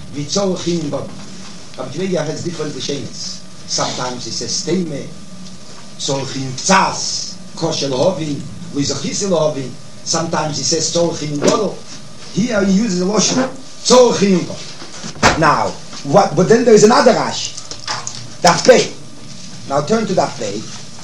wie Zolchim Bob. But today has different Lashonos. Sometimes he says Steime, Zolchim Tzas, Koshel Hovin, Luizachis Hovin. Sometimes he says Zolchim Godel. Here he uses the Lashon Zolchim Bob. Now, what? But then there is another Rashi. Daf Pei. Now turn to Daf Pei.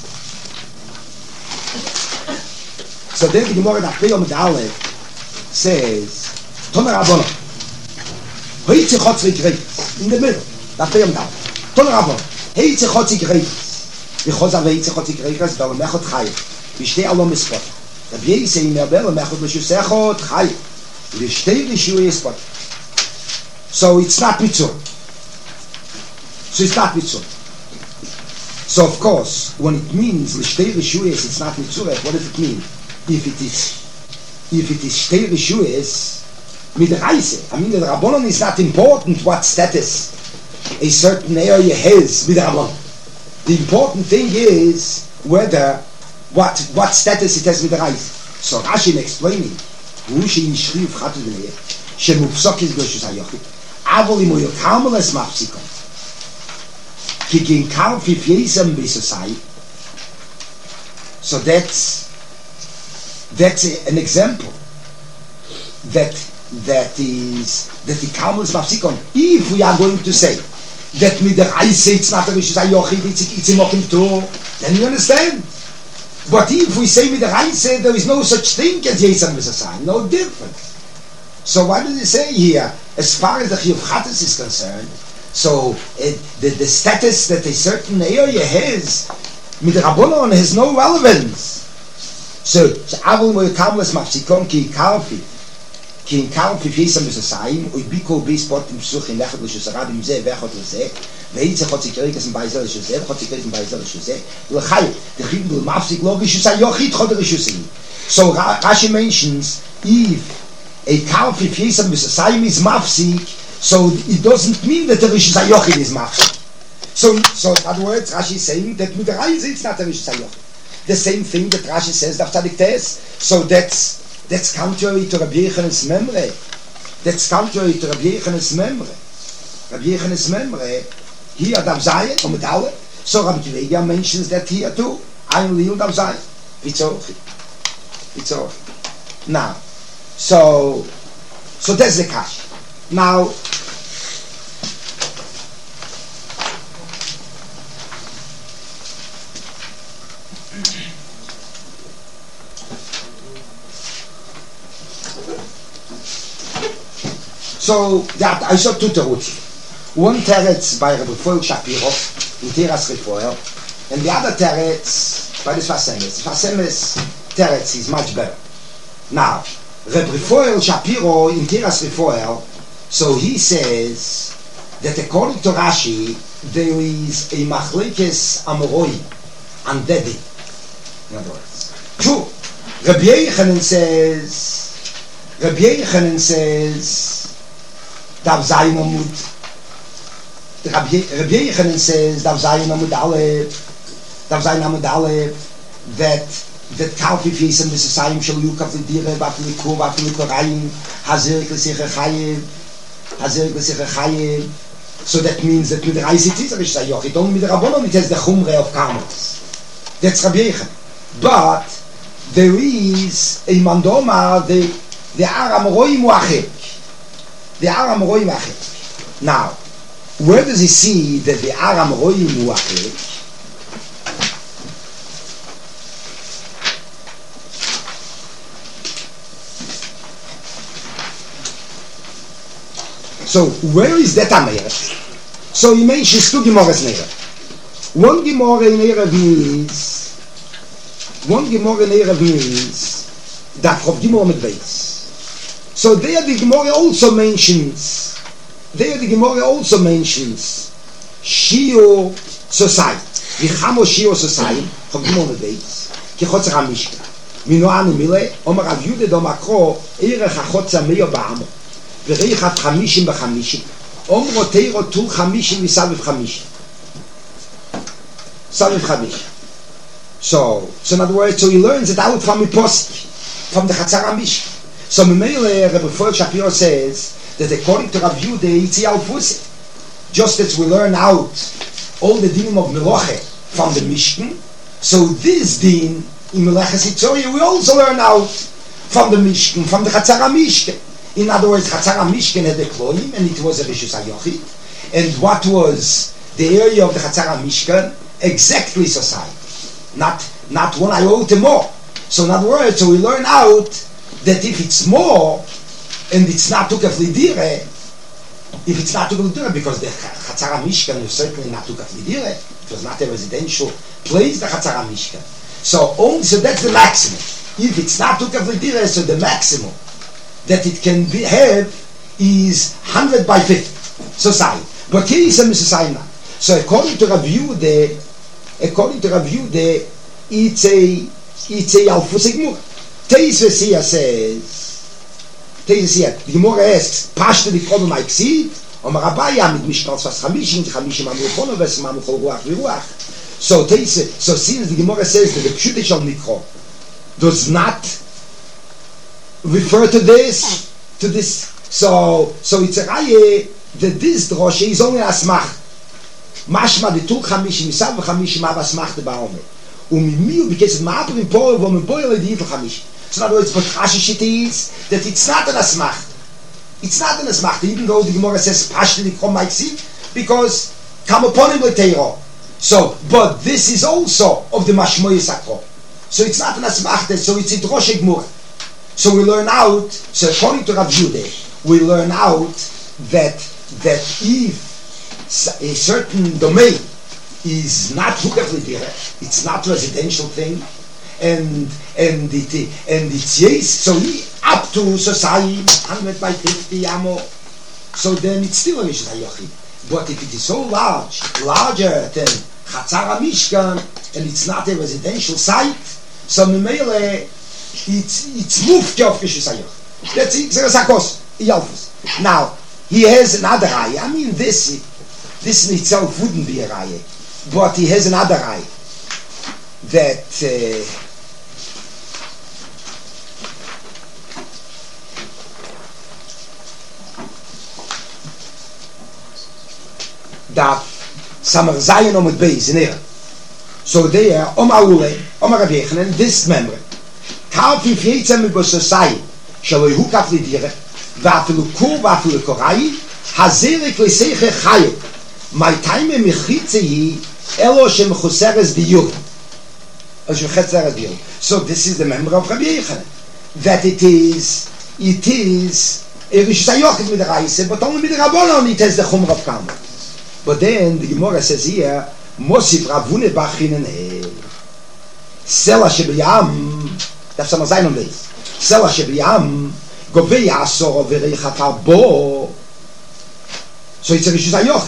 So then the Gemara Daf Pei Omid Aleph says, Tomer Rabbanon, Heitze Chotzri Greitis, in the middle, Daf Pei Omid Aleph, Tomer Rabbanon, Heitze Chotzri Greitis, Vichoza Heitze Chotzri Greitis, Bel Mechot Chayim, Vishtei Alom Mispot, Rabbi Yisei Mer Bel Mechot Meshusechot Chayim, Vishtei Rishu Yispot. So it's not Mitzvah. So of course, when it means Lishtei Rishuyes, it's not Mitzvah. What does it mean? If it is Shtei Rishuyes, Midraise. I mean, the Rabbanon is not important what status a certain area has with the Rabbanon. The important thing is whether what status it has with the Reise. So Rashi explaining, Rushi in Shriv Chatu V'nei, Shemupsok is Goshus HaYochid, Avol Imo Yokamel Es Mafsikon, Kikin Karfi Fiesam Bisosai. So that's an example that the Karmel is Mafsikon. If we are going to say that with the Reise it's not a Rishus HaYochid, it's a Mokim Tur, then you understand. But if we say with the Reise there is no such thing as Yesam Bisosai, no difference. So what does it say here? As far as the Chiyuv Chatas is concerned, so the status that a certain area has, with the Rabbanon, has no relevance. So Avol Mo Yokamel Es Mafsikon Ki Karfi Fiesam Bisosayim Uibiko Bispot Im Such In Lechot L'Shus Rabim Zeh Vechot L'Zeh Veitze Chotzi Kerikas In Baizel L'Shus Zeh Chotzi Kerikas In Baizel L'Shus Zeh L'Chai The Chibul Mafsik Lo Rishus HaYochid Chod Rishus HaYochid. So Rashi mentions if a Karfi Fiesam Bisosayim is Mafsik, so it doesn't mean that the Rishus HaYochid is Mafsik. So in other words, Rashi is saying that with the Reise it's not the Rishus HaYochid. The same thing that Rashi says Daf Tzadik Tes. So that's contrary to Rabbi Yechanen's memory. That's contrary to Rabbi Yechanen's memory. Rabbi Yechanen's memory here Daf Zayin or Medale. So Rabbi Kiveya mentions that here too. Ayin Liu Daf Zayin. It's all. Now, so that's the cash. Now, so that I saw two terutzim. One teretz by Rabbi Foel Shapiro in Tiras Refoel, and the other teretz by the Sfasemes. Sfasemes teretz is much better. Now, Rabbi Foel Shapiro in Tiras Refoel, so he says that according to Rashi there is a machlekes amoroi and dedi. In other words, true. Rabbi Yechanan says Dav Zayin Amud. Rabbi Yechanan says Dav Zayin Amud Aleph that Karfi Fiesam Bisosayim Shel Yukav L'Dire V'Afil Korayim Hazer Klesich Chayev. So that means that with the Reise it is a Rishus HaYochid. Only with the Rabbanon it has the Chumre of Karmelis. That's Rabbi Yechanan. But there is a Mandoma the Aram Roim Wachek. The Aram Roim Wachek. Now, where does he see that the Aram Roim Wachek? So where is that Amer? So he mentions two Gemaras in Erev. One Gemara in Erev means that Rav Gimor mit Beis. So there the Gemara also mentions Shio Sosai. Vichamo Shio Sosai, Rav Gimor mit Beis. Kichotzer HaMishka. Mino Anu Mile, Omer Rav Yude do Makro, Erech HaChotzer Meyo Ba'amo. וריחת 50 ב-50 אומרו תירו טול 50 מסביב 50 סביב 50. So in other words, so he learns it out from the post, from the Chatzar HaMishka. So Memele Rabbi Foel Shapiro says that according to Rav Yehuda, it's Alfusi. Just as we learn out all the dinim of Meloche from the Mishkan, so this din in Meleches Yitzoria we also learn out from the Mishkan, from the Chatzar HaMishkan. In other words, Chatzar HaMishkan had the Kloim, and it was a Rishus HaYochid. And what was the area of the Chatzar HaMishkan? Exactly society. Not one iota more. So in other words, so we learn out that if it's more, and it's not Tukaf Lidire, if it's not Tukaf Lidire, because the Chatzar HaMishkan was certainly not Tukaf Lidire, it was not a residential place, the Chatzar HaMishkan. So that's the maximum. If it's not Tukaf Lidire, so the maximum that it can have is 100 by 50 society. But here is a society now. So according to Rav Yehuda, it's a Alfus Gemara. Teisves here says, the Gemara asks, Pashte the problem I exceed, Omar Abaya mit Mishkal Sfas Chamishim Amru Chono Ves Mamu Chol Ruach Viruach. So since the Gemara says that the Pshute Shal Mikro does not refer to this, so it's a Raye that this droshe is only asmach. Mashma de tul chamishim isav v'chamishim av asmach de ba'omer. Umimiu because ma'apur in Pore v'om boile di yitl chamishim. So in other words, but Rashish is that it's not an asmach. It's not an asmach. Even though the Gemara says pashti likrom ma'iksid, because come upon him leteiro. So, but this is also of the mashmoy sakro. So it's not an asmach. So it's a droshe gmur. So we learn out. So according to Rav Yehuda, we learn out that if a certain domain is not hukaf lidire, it's not residential thing, and it's yes, so up to society 100 by 50 amo, so then it's still a Rishus HaYochid. But if it is so larger than Chatzar HaMishkan, and it's not a residential site, so memele it's moved off Rishus HaYochid. That's it. Now he has another eye. I mean, this in itself wouldn't be a eye, but he has another eye that Samar Zayin Omid Beis in here. So there, Omar Ule, Omar Rav Yechanan, this memory. Karfi Fietzem Bososai, Shalo Yehukaf Lidire, Vafilu Kur, Vafilu Korai, Hazerik Leseche Chayet. My time in Mechitzehi, Elo Shem Choseres Diyur. So this is the member of Rabbi Yechanan, that it is Rishus HaYochid with the Raise, but only with the Rabbanon it has the Chumra of Karma. But then the Gemara says here, Mosif Ravune Bachinen Sela Shebiyam, that's some sign on this. Sela Shebiyam, Govei Asor Verei Chafar Bo. So it's a Rishus HaYochid.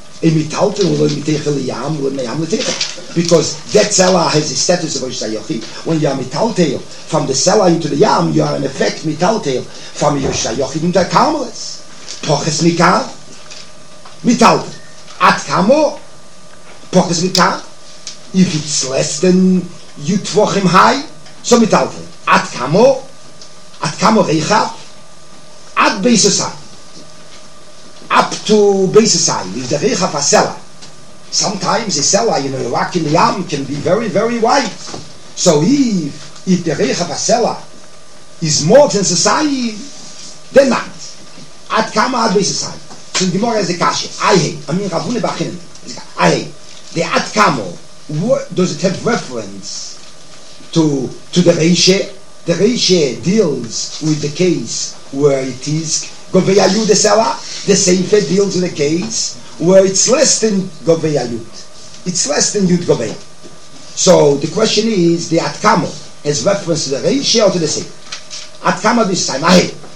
Because that seller has the status of Rishus HaYochid. When you are mitaltel from the seller into the yam, you are in effect mitaltel from Rishus HaYochid into the Karmelis. Poches Mikar, mitaltel. At Kamo, Poches Mikar. If it's less than Yutvochim high, so mitaltel. At Kamo Reichav, at Beisosai. Up to Beisosai, if the Reichav a seller. Sometimes a seller, a rock in the yam can be very, very wide. So if the Reichav a seller is more than society, then not. At Kama at Beisosai. So the Gemara has a kasha. Ravune Bachinen. The at Kamo, does it have reference to the Reishe? The Reishe deals with the case where it is Govei Ayud the seller. The Seifer deals with a case where it's less than Govei Ayud. It's less than Yud Govei. So the question is, the Atkamo has reference to the Reishe or to the Seifer? Atkamo this time.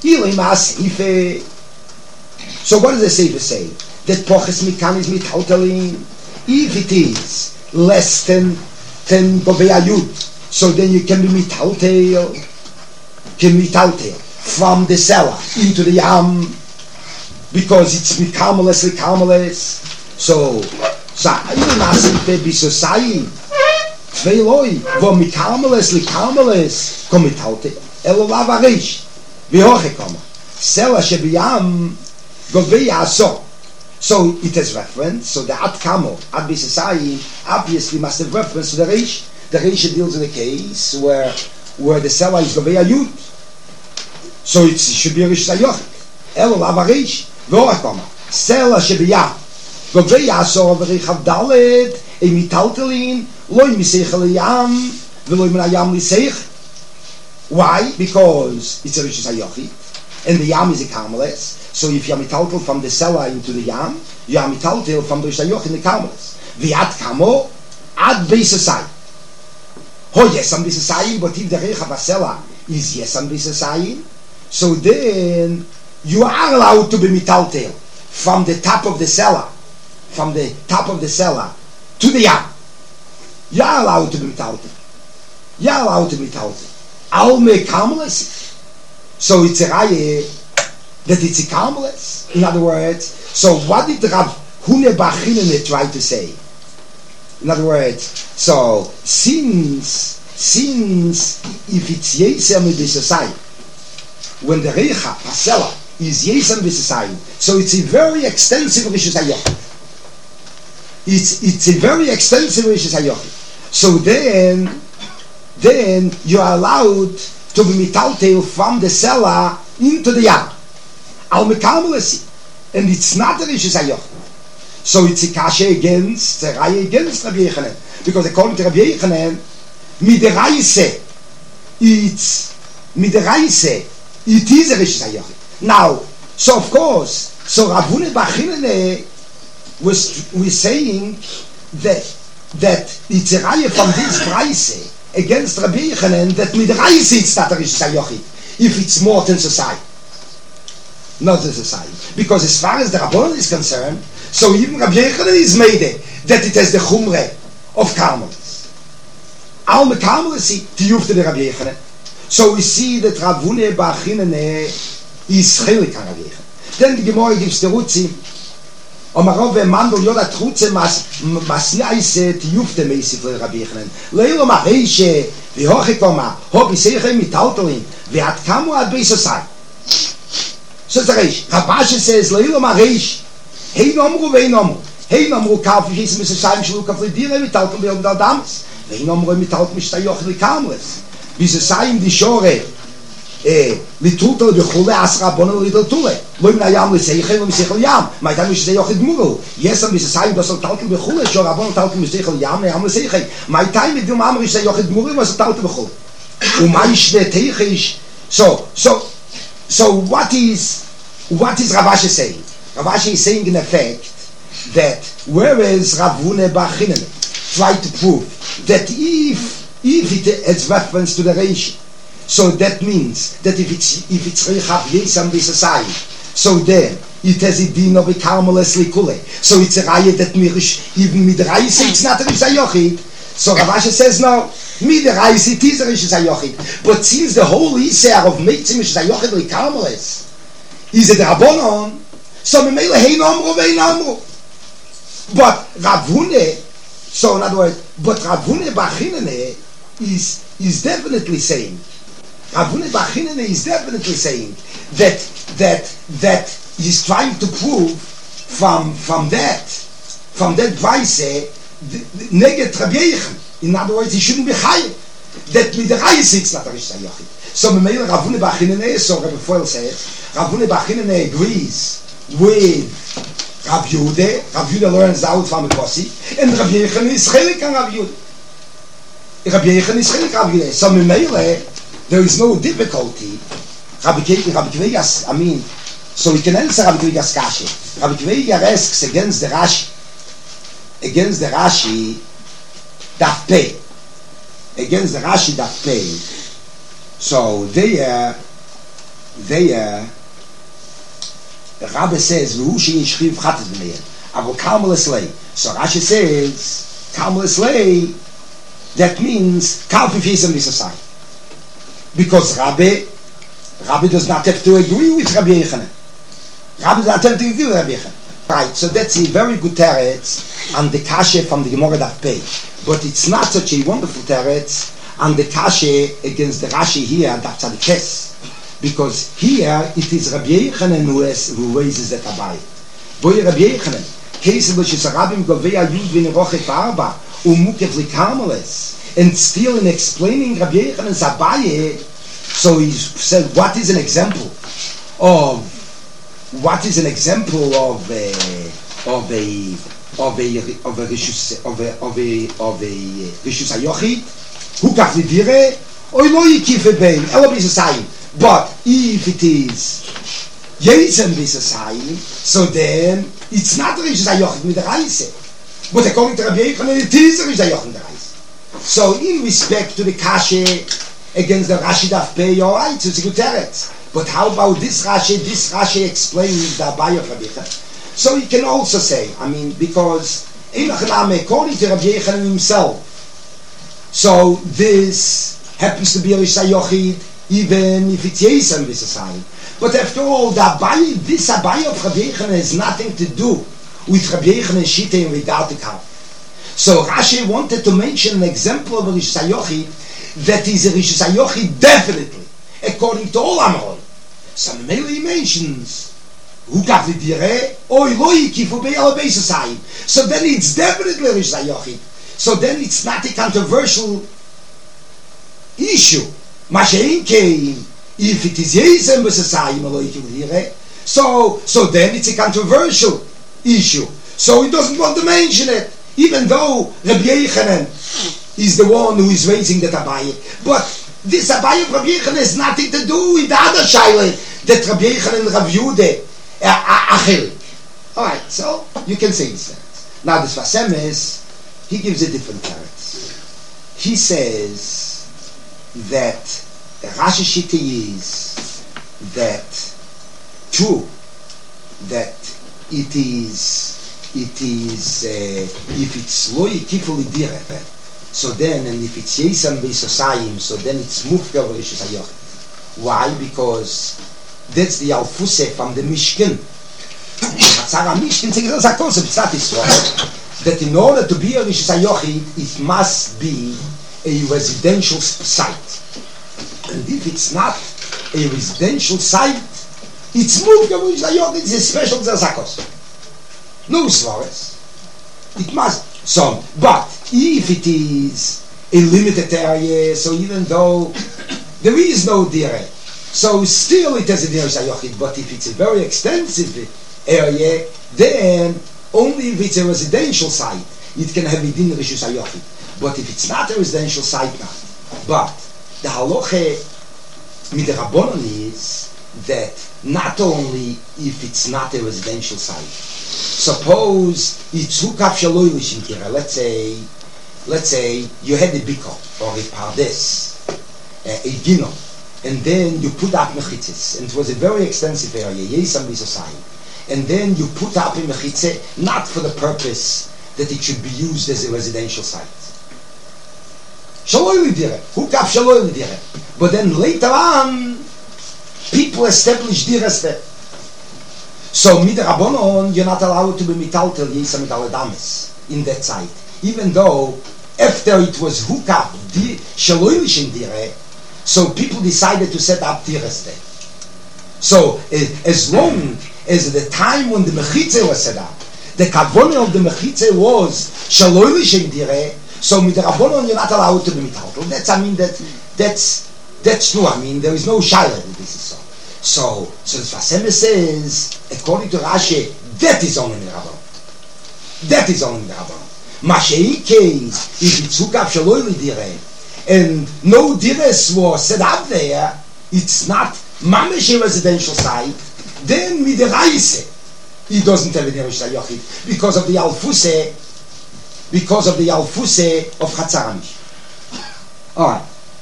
So what does the Seifer say? That Poches Mikan is mitaltelin. If it is less than Govei Ayud, so then you can be mitaltel from the seller into the yam, because it's mikarmeles. So you mustn't be society. Tveiloi, wo mikarmeles, kom mitaltel. Elo lavarish. Wie hoch kommen. Sela shebiyam govei aso. So it has reference. So the Ad Kamo, Ad Bisasai, obviously must have reference to the Reish. The Reish deals in a case where the Sela is govei ayud. So it should be a Rish Sayochik. Elo lava Reish. Vorakoma. Sela shebiyam govei aso v'richav daled emitaltelin loy misech liyam v'loy minayam lisech. Why? Because it's a Rish Sayochik. And the yam is a carmelis. So if you are mitaltel from the Sela into the yam, you are mitaltel from the Rishayoch in the carmelis. V'at kamo ad beisasai. Ho yesam beisasai, but if the reich of a Sela is yesam beisasai, so then you are allowed to be mitaltel from the top of the Sela, to the yam. You are allowed to be mitaltel. Al me carmelis. So it's a raya that it's a carmelis. In other words, so what did Rav Hune Bachinene try to say? In other words, so since if it's Yesem B'Sasai, when the Reicha Pasela is Yesem B'Sasai, so it's a very extensive Rishus HaYochid. It's a very extensive Rishus HaYochid. So then you are allowed to be mitaltel from the Sela into the yam. Al mekarmelesi. And it's not a Rishus HaYochid. So it's a kasha against Rabbi Yechanan. Because according to Rabbi Yechanan, midiraise, it is a Rishus HaYochid. Now, so of course, so Rav Hune Bachinene was saying that it's a raya from this Braise against Rabbi Yechanan that midiraise it's not a Rishus HaYochid if it's more than society. Not the society. Because as far as the Rabbanon is concerned, so even Rabbi Yechanan is made that it has the Chumre of Karmelis. Al me Karmelis tiyufte the Rabbi Yechanan. So we see that Rav Hune Bachinene is chelik on Rabbi Yechanan. Then the Gemara gives the Rutzi, Omarov Mandel Yoda Trutze Masniaise tiyufte meisif le Rabbi Yechanan. Leilo Mareishe v'hochikoma hobi seichem mitaltelin ve'at kamu ad beisosai. So it's a Reish. Rabashi says, Leilo Mareish, Hein Omru Vein Omru. Hein Omru Kaf Yisem Misasayim Shlu Kaf Lidire Mitaltum Ve'om Daldamis. Vein Omru Mitaltum Mishtayoch Likamles. Misasayim Dishore Litrutel Bechule Asra Bono Lidl Tule. Loim Nayam Liseichel Miseichel Yam. Maitam Miseichel Dmuru. Yesam Misasayim Dosel Taltum Bechule. Shor Abon Taltum Miseichel Yam Nayam Liseichel. Maitam Midum Amr Miseichel Dmuru was Taltum Bechule. Umay Shne Teichish. So what is Ravashi saying? Ravashi is saying in effect that whereas Rav Hune Bachinene tried to prove that if it has reference to the Reish, so that means that if it's Reichav Yesam B'Sasai, so then it has a din of a Karmelis Likule. So it's a raya that Mirish even Midrash it's not a Rishus HaYochid. So Ravashi says no. Midrash it is a Rishus HaYochid, but since the whole Isser of Meitzim Rishus HaYochid Likarmelis is a Rabbanon, so Memele Hein Omru Vein Omru. But Rav Hune, so in other words, but Rav Hune Bachinene is definitely saying, Rav Hune Bachinene is definitely saying that he's trying to prove from that Braise Neget Rabbi Yechanan. In other words, he shouldn't be chayiv. That midiraise it's not a Rishus HaYochid. So Memele Rav Hune Bachinene, so Rabbi Foel says, Rav Hune Bachinene agrees with Rav Yehuda. Rav Yehuda learns out from the Kosi, and Rabbi Yechanan is chelik on Rav Yehuda. Rabbi Yechanan is chelik on Rav Yehuda. So Memele, there is no difficulty. Rabbi Kvegas, so we can answer Rabbi Kvegas Kashi. Rabbi Kvegas asks against the Rashi, Daf Pei. Against the Rashi Daf Pei. So there the Rabbi says, V'hushi yishchiv chatas b'neihen. Avo Karmelis lei. So Rashi says, Karmelis lei, that means Kalfif Yesem B'Sasai. Because Rabbi does not have to agree with Rabbi Yechanan. Rabbi does not have to agree with Rabbi Yechanan. Right, so that's a very good teretz on the kashe from the Gemara Daf Pei. But it's not such a wonderful teretz on the kashe against the Rashi here, Daf Tzadikes. Because here it is Rabbi Yochanan who raises that Abaye. Boy Rabbi Yochanan, case which is a Rabbim Govea Yud V'Nerochef Arba Umukev Likarmeles, and still in explaining Rabbi Yochanan's Abaye, so he said, what is an example of Rishus HaYochid? Who kaf lidire? Oy lo yikife bein, elo bisasayim. But if it is Yezem bisasayim, so then it's not Rishus HaYochid with the Reise. But according to Rabbi Yochanan, it is Rishus HaYochid with the Reise. So in respect to the Kashe against the Rashi Daf Pei, alright, so it's a good teretz. But how about this Rashi? This Rashi explains the Abaye of Rabbi Yochanan. So you can also say, I mean, because according to Rabbi Yochanan himself, so this happens to be a Rishus HaYochid, even if it's Yesem V'Sasayim. But after all, the Abaye, this Abaye of Rabbi Yochanan has nothing to do with Rabbi Yochanan Shita in regard to Kav. So Rashi wanted to mention an example of a Rishus HaYochid that is a Rishus HaYochid definitely, according to all Amaroi. So he mentions who gaf lidire oy lo yikifu be'el beisasayim. So then it's definitely Rishus HaYochid. So then it's not a controversial issue. Mashein came if it is Yezem b'sasayim lo yikifu lidire. So then it's a controversial issue. So he doesn't want to mention it, even though Rabbi Yochanan is the one who is raising that Abaye. But this Abaye of Rabbi Yochanan has nothing to do with the other shaila that Rabbi Yochanan and Rav Yehuda achilik. All right, so you can say this. Now the Sfas Emes, he gives a different teretz. He says that Rashi Shita is that true that it is if it's lo yikifu lidire, so then, and if it's Yesem V'Sasayim, so then it's Mufka Rishus HaYochid. Why? Because that's the Alfuse from the Mishkan. Chatzar HaMishkan is a concept, it's not Israel. That in order to be a Rishus HaYochid, it must be a residential site. And if it's not a residential site, it's Mufka Rishus HaYochid, it's a special Zazakos. No Svares. It must. So, but if it is a limited area, so even though there is no dire, so still it has a dire shayochid. But if it's a very extensive area, then only if it's a residential site, it can have within Rishus HaYochid. But if it's not a residential site, not. But the halacha mit the Rabbanon is that not only if it's not a residential site. Suppose it's hukaf shaloi lishim tira. Let's say you had a biko or a pardes, a gino, and then you put up mechitzes, and it was a very extensive area, Yesem V'Sasayim, and then you put up a mechitze not for the purpose that it should be used as a residential site. Shaloi lidire, hukaf shaloi lidire. But then later on, people establish diras there. So mit Rabbanon, you're not allowed to be mitaltel Yesem Mital Adames in that site, even though after it was hukaf shaloi lishim dire, so people decided to set up diras there. So as long as the time when the mechitze was set up, the kavone of the mechitze was shaloi lishim dire, so mit Rabbanon you're not allowed to be mitaltel. That's true. I mean, there is no shaila that this is so. So the Sfas Emes says, according to Rashi, that is only in the Rabbanon. That is only in the Rabbanon. Mashein case, if it's hukaf shaloi lidire, and no dires was set up there, it's not mamish a residential site, then midiraise, he doesn't have a Rishus HaYochid because of the alfuse of Chatzar HaMishkan. All right.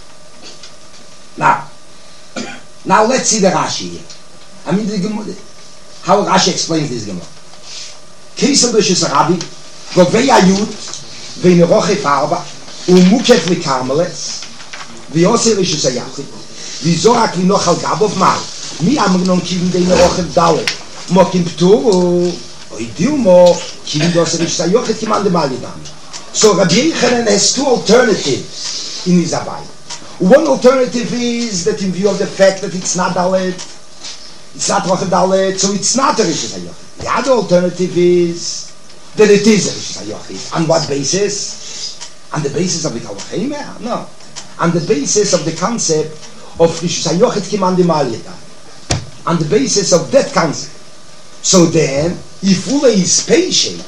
Now let's see the Rashi here. I mean, how Rashi explains this Gemara. Kesel Rishus HaRabbi, Govei Ayud, V'Nerochef Arba, Umukef Likarmeles, V'Yosei Rishus HaYochid, V'Zorak Linoch Al Gabov Mal, Mi Amgnon Kivin Dei Nerochef Dalet, Mokim Pturu, Oidilmo, Kivin Dosei Rishus HaYochid, Kiman de Malidam. So Rabbi Yochanan has two alternatives in his Abaye. One alternative is that in view of the fact that it's not Dalet, it's not Roche Dalet, so it's not a Rishus HaYochid. The other alternative is that it is a Rishus HaYochid. On what basis? On the basis of the Kalachim? No. On the basis of the concept of Rishus HaYochid Kiman Dimal Yedam. On the basis of that concept. So then, if Ule is patient,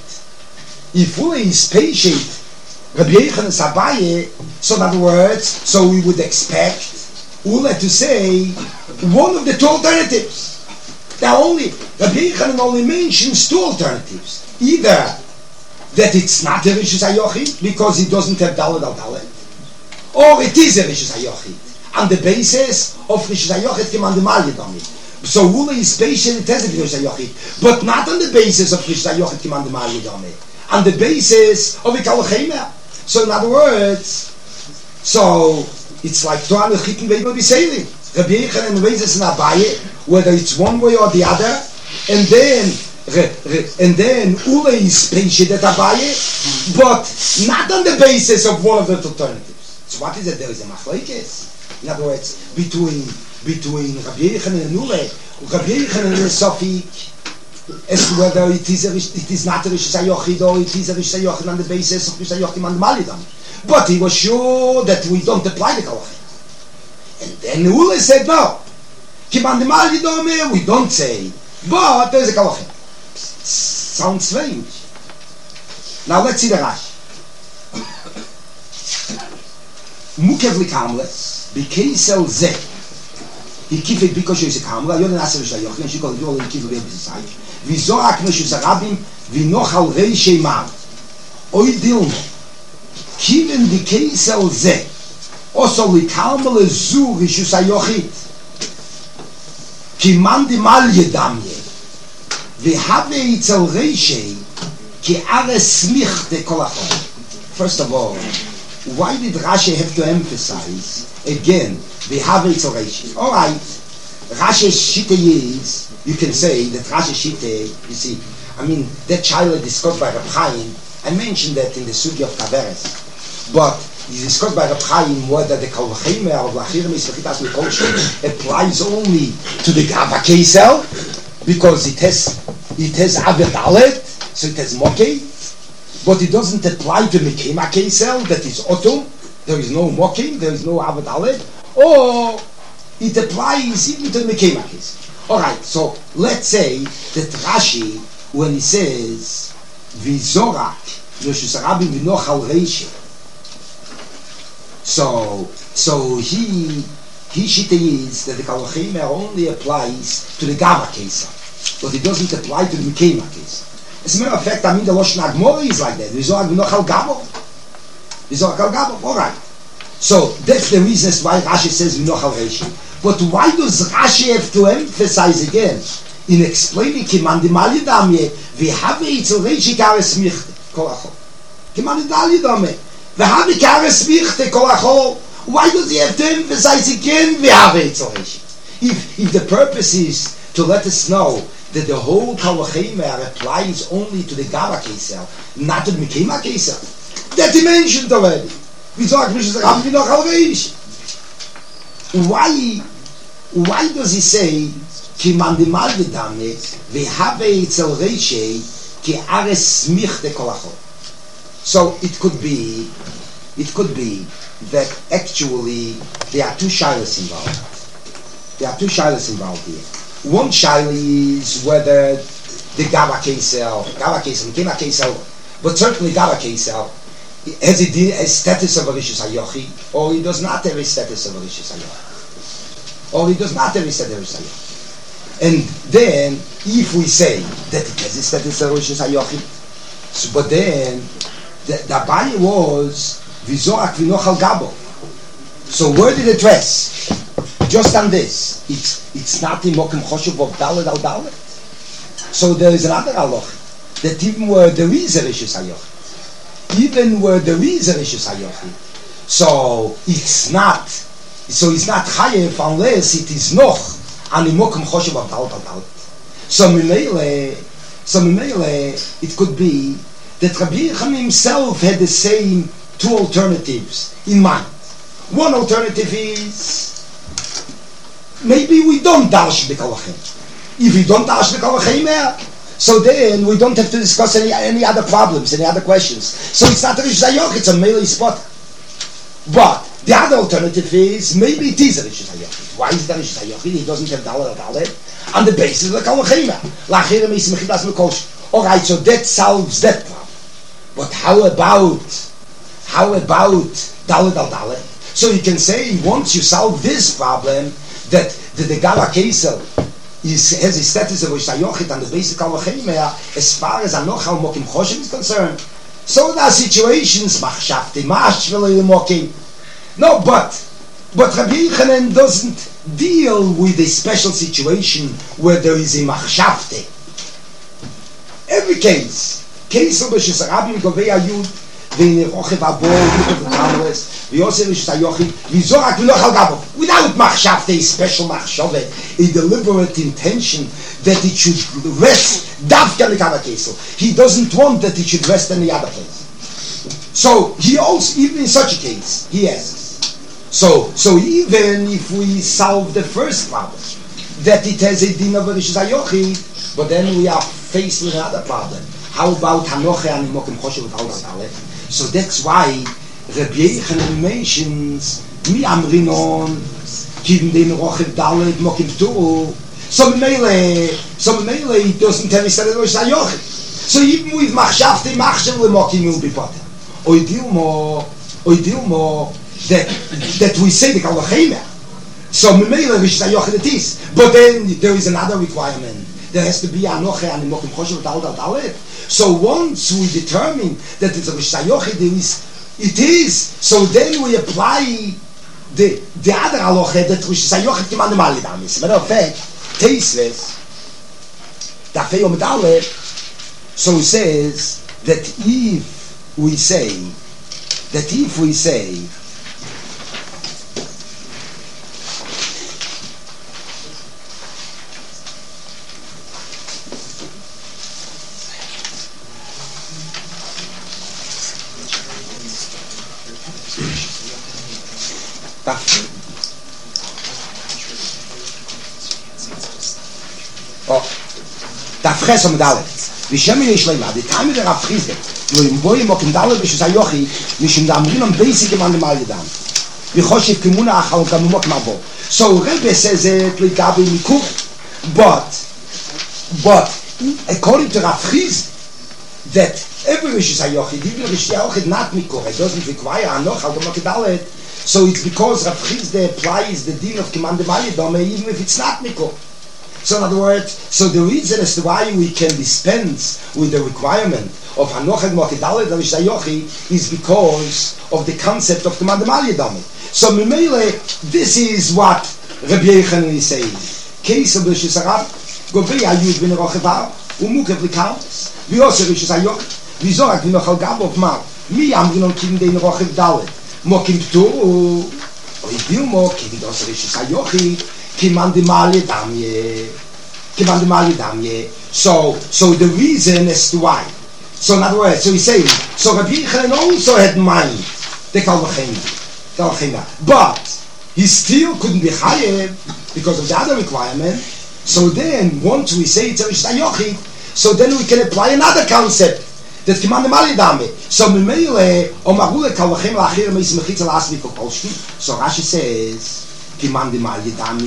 Rabbi Yochanan Sabaye, so in other words, so we would expect Ule to say one of the two alternatives. Rabbi Yochanan only mentions two alternatives. Either that it's not a Rishus HaYochid because it doesn't have Dalet al Dalet, or it is a Rishus HaYochid on the basis of Rishus HaYochid Kiman Dimal Yedam. So Ule is patient, it has a Rishus HaYochid, but not on the basis of Rishus HaYochid Kiman Dimal Yedam, on the basis of Ikalachema. So in other words, so it's like Toan Chitin Ve'Ibel B'Seilim. Rabbi Yochanan raises an Abaye, whether it's one way or the other, and then Ule is patient at Abaye, but not on the basis of one of the alternatives. So what is it? There is a machlokes. In other words, between Rabbi Yochanan and Ule, Rabbi Yochanan is Sofik as to whether it is not a Rishus HaYochid or it is a Rishus HaYochid on the basis of Rishus HaYochid and Malidam. But he was sure that we don't apply the Kalachim. And then Ule said, no. Kiman Malidam, we don't say. But there is a Kalachim. Sounds strange. Now let's see the Rashi. Mukev Likamles, B'Keisel Zeh. He kifet because he's a kamla. You're the Nasser Shayach. And she called you all the kifet baby side. We zorak meshus arabim. We nochal rei sheimam. Oy dilmo. Kiven b'keisel zeh. Also we kamle zu rishus hayochit. Ki man dimal yedamye. We have itzel rei shei. Ki ares smich de kolachon. First of all, why did Rashi have to emphasize again? We have itzel rei shei. All right, Rashi's shite is, you can say that Rashi's shite, you see, I mean, that child discussed by Reb Chaim, I mentioned that in the Sugi of Taveres, but it's discussed by Reb Chaim whether the Kalachim of Lachir Misvachitas Mikolshim applies only to the Gava Keisel, because it has Avedalet, so it has Mokeh, but it doesn't apply to Mekema Keisel, that is Otum, there is no Mokeh, there is no Avedalet, or it applies even to the Mekema case. Alright, so let's say that Rashi, when he says Vizorak, Roshus Rabbi Vinochal Reishi, so he shita is that the Kalachim only applies to the Gava case, but it doesn't apply to the Mekema case. As a matter of fact, I mean the Lashon Agmora is like that. Vizorak Vinochal Gabo. Vizorak Al Gabo. Alright. So that's the reason why Rashi says Vinochal Reishi. But why does Rashi have to emphasize again in explaining Kiman Dimal Yedamye v'have itzel Reishi kares michte kolachol? Kiman Dimal Yedamye v'have kares michte kolachol. Why does he have to emphasize again v'have itzel Reishi? If the purpose is to let us know that the whole Kalachim applies only to the Gava Keisel, not to the Mekema Keisel, that he mentioned already. Why does he say ki man dimal yedame v'have itzel reishei ki ares smich de kolachol? So it could be that actually there are two shilas involved. There are two shilas involved here. One shaila is whether the Gava Keisel, Mekema Keisel, but certainly Gava Keisel, has it a status of a Rishus HaYochid, or he does not have a status of a Rishus HaYochid. And then, if we say that it has a status of Rishus HaYochid, so, but then, the Abaye was Vizorak Vinochal Gabo. So where did it rest? Just on this. It's not in Mokem Choshev of Dalet al Dalet. So there is another halach, that even where there is a Rishus HaYochid, so it's not chayev unless it is noch animokum choshev of Dalet al Dalet. So Mimele, it could be that Rabbi Yochanan himself had the same two alternatives in mind. One alternative is maybe we don't dash the Kalachim. If we don't dash the Kalachim, so then we don't have to discuss any other problems, any other questions. So it's not a Rish Zayoch, it's a melee spot. But the other alternative is maybe it is a Rish Zayoch. Why is it a Rish Zayoch? He doesn't have Dalet Dalet on the basis of the Kalachim. Alright, so that solves that problem. But how about Dalet al Dalet? So you can say once you solve this problem, that the Gala Kesel has a status of Rishayochit and the basic Kalachim as far as Anochal Mokim Choshim is concerned. So there are situations, Machshafti, Mashveli Mokim. No, but Rabbi Yochanan doesn't deal with a special situation where there is a Machshafti. Every case of Shisarabim Govei Ayud, the Rochev Abol, the Tameless, the Yosef Sayochi, the Zorak Vilochal Gabov, without Machshavte, a special Machshove, a deliberate intention that it should rest Davka Lekava Kesel. He doesn't want that it should rest any other place. So he also, even in such a case, he asks. So even if we solve the first problem, that it has a din of Rish Zayochi, but then we are faced with another problem. How about Hanoche and Mokim Choshev with Al-Dalet? So that's why Rabbi Yochanan mentions Mi Amrinon Kivim Den Rochev Dalet Mokim Tu. So Mele it doesn't tell me that it was Zayochi. So even with Machshavte Machshav Mokim will be potter. Oidilmo that we say the Kalachim. So Mele Rish Zayochi it is. But then there is another requirement. There has to be Anoche and Mokim Choshev with Al-Dalet. So once we determine that it's a Rish Zayochi, it is. So then we apply the other halacha that Rish Zayochi Kiman Malidam is. Matter of fact, Teisves, Dafei Yom Daleh, so it says that if we say Tafres am Dalet. Wie Shemini Shleima, the time of the Rav Chizde, wo im Boy Mokim Dalet Rish Zayochi, mishum da Amrin am Basic Iman Mal Yadam. Vi Choshev Kimuna Achal Kamu Mokim Abo. So Rebbe says it Legabi Mikur, but according to Rav Chizde, that every Rish Zayochi, even Rish Zayochi not Mikur, it doesn't require Anochal Mokim Dalet. So it's because Rav Chizde applies the din of Kiman Mal Yadam even if it's not Mikur. So in other words, so the reason as to why we can dispense with the requirement of Hanochel Mokidalet and Zayochi is because of the concept of Kiman Mal Yadam. So Mimele, this is what Rabbi Yochanan is saying. Case of Rish Zayochi, Govei Ayud ben Rochev Umukev Likavos, V'Yosef Rish Zayochi, V'Zorak V'Nochal Gabov Mal, Mi Amrinon Kim Den Rochev Dalet, Mokim Ptur, Oidilmo Kividos Rish Zayochi. Kiman Mal Yadam. So the reason as to why. So in other words, so he's saying, so Rabbi Yochanan also had in mind the Kalachim, but he still couldn't be chayev because of the other requirement. So then, once we say it's a Rish Zayochi, so then we can apply another concept that Kiman Mal Yadam. So Mimele Omarule Kalachim Lachir Meis Mechitza Lasmi Kopolshki. So Rashi says. Kiman Mal Yadam,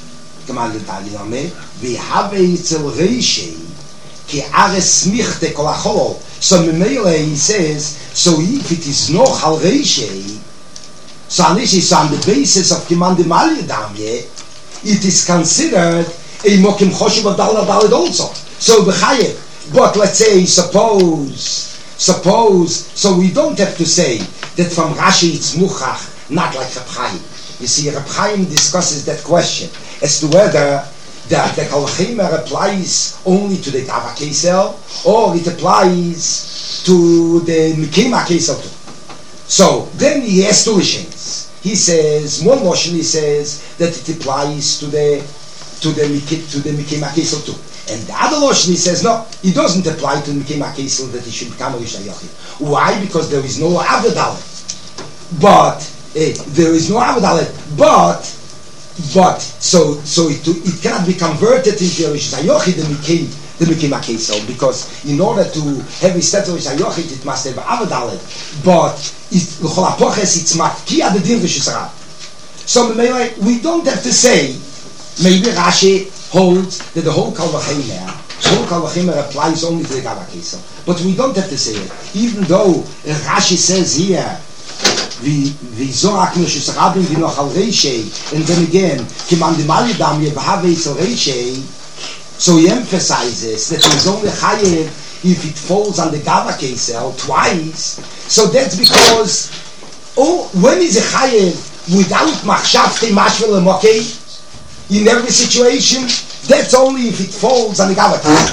we have a itzel Reishi, ki ares michte kol achol. So Memele he says, so if it is no chal Reishi, so on the basis of Kiman Mal Yadam, it is considered a Mokim Choshev of Dalet also. So b'chayev, but let's say, suppose, so we don't have to say that from Rashi it's muchach, not like Reb Chaim. You see, Reb Chaim discusses that question as to whether the Kalachim applies only to the Tava Kesel or it applies to the Mikima Kesel too. So then he has two Rishins. He says, one Lashon he says that it applies to the Mikima Kesel too. And the other Lashon he says, no, it doesn't apply to the Mikima Kesel that he should become a Rish Zayochi. Why? Because there is no Avadalet. But there is no Avodalet, but so it cannot be converted into Rishus HaYochid, the Mikim HaKesel, because in order to have a state of Rishus HaYochid, it must have Avodalet, but L'chol HaPoches, it's Mafkia the Din Rishus HaRab. So we don't have to say, maybe Rashi holds that the whole Kal V'chemer applies only to the Gav HaKesel, but we don't have to say it, even though Rashi says here, V'zorak Rishus HaRabim v'nochal Reishei, and then again, Kiman Dimali Dam Yevhav Eitzel Reishei. So he emphasizes that he's only chayev if it falls on the Gav HaKesel twice. So that's because when is a chayev without machshavtei mashvel emokei in every situation, that's only if it falls on the Gav HaKesel.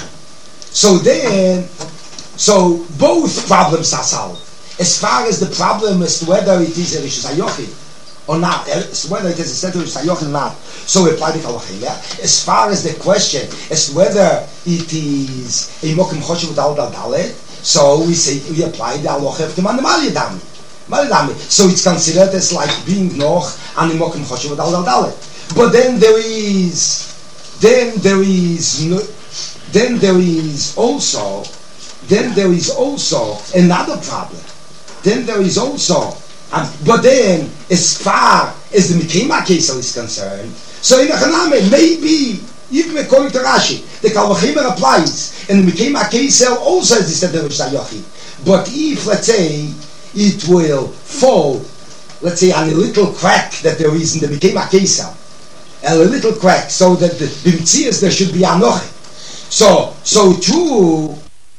So both problems are solved. As far as the problem as to whether it is a Rishus HaYochid or not, whether it is a set of Rishus HaYochid or not, so we apply the Kal V'chemer. As far as the question as to whether it is a Mokim Choshev Dal Dalet, so we apply the Aloche of Kiman Mali Dami. So it's considered as like being Noch and the Mokim Choshev Dal Dalet. But then there is also another problem. Then there is also, but then as far as the Mikim HaKesel is concerned, so in Achaname, maybe, even according to Rashi, the Kal V'chemer applies, and the Mikim HaKesel also has the Rishus HaYochid. But if, let's say, it will fall, let's say, on a little crack that there is in the Mikim HaKesel, a little crack, so that the B'mitzias there should be Anochi. So true.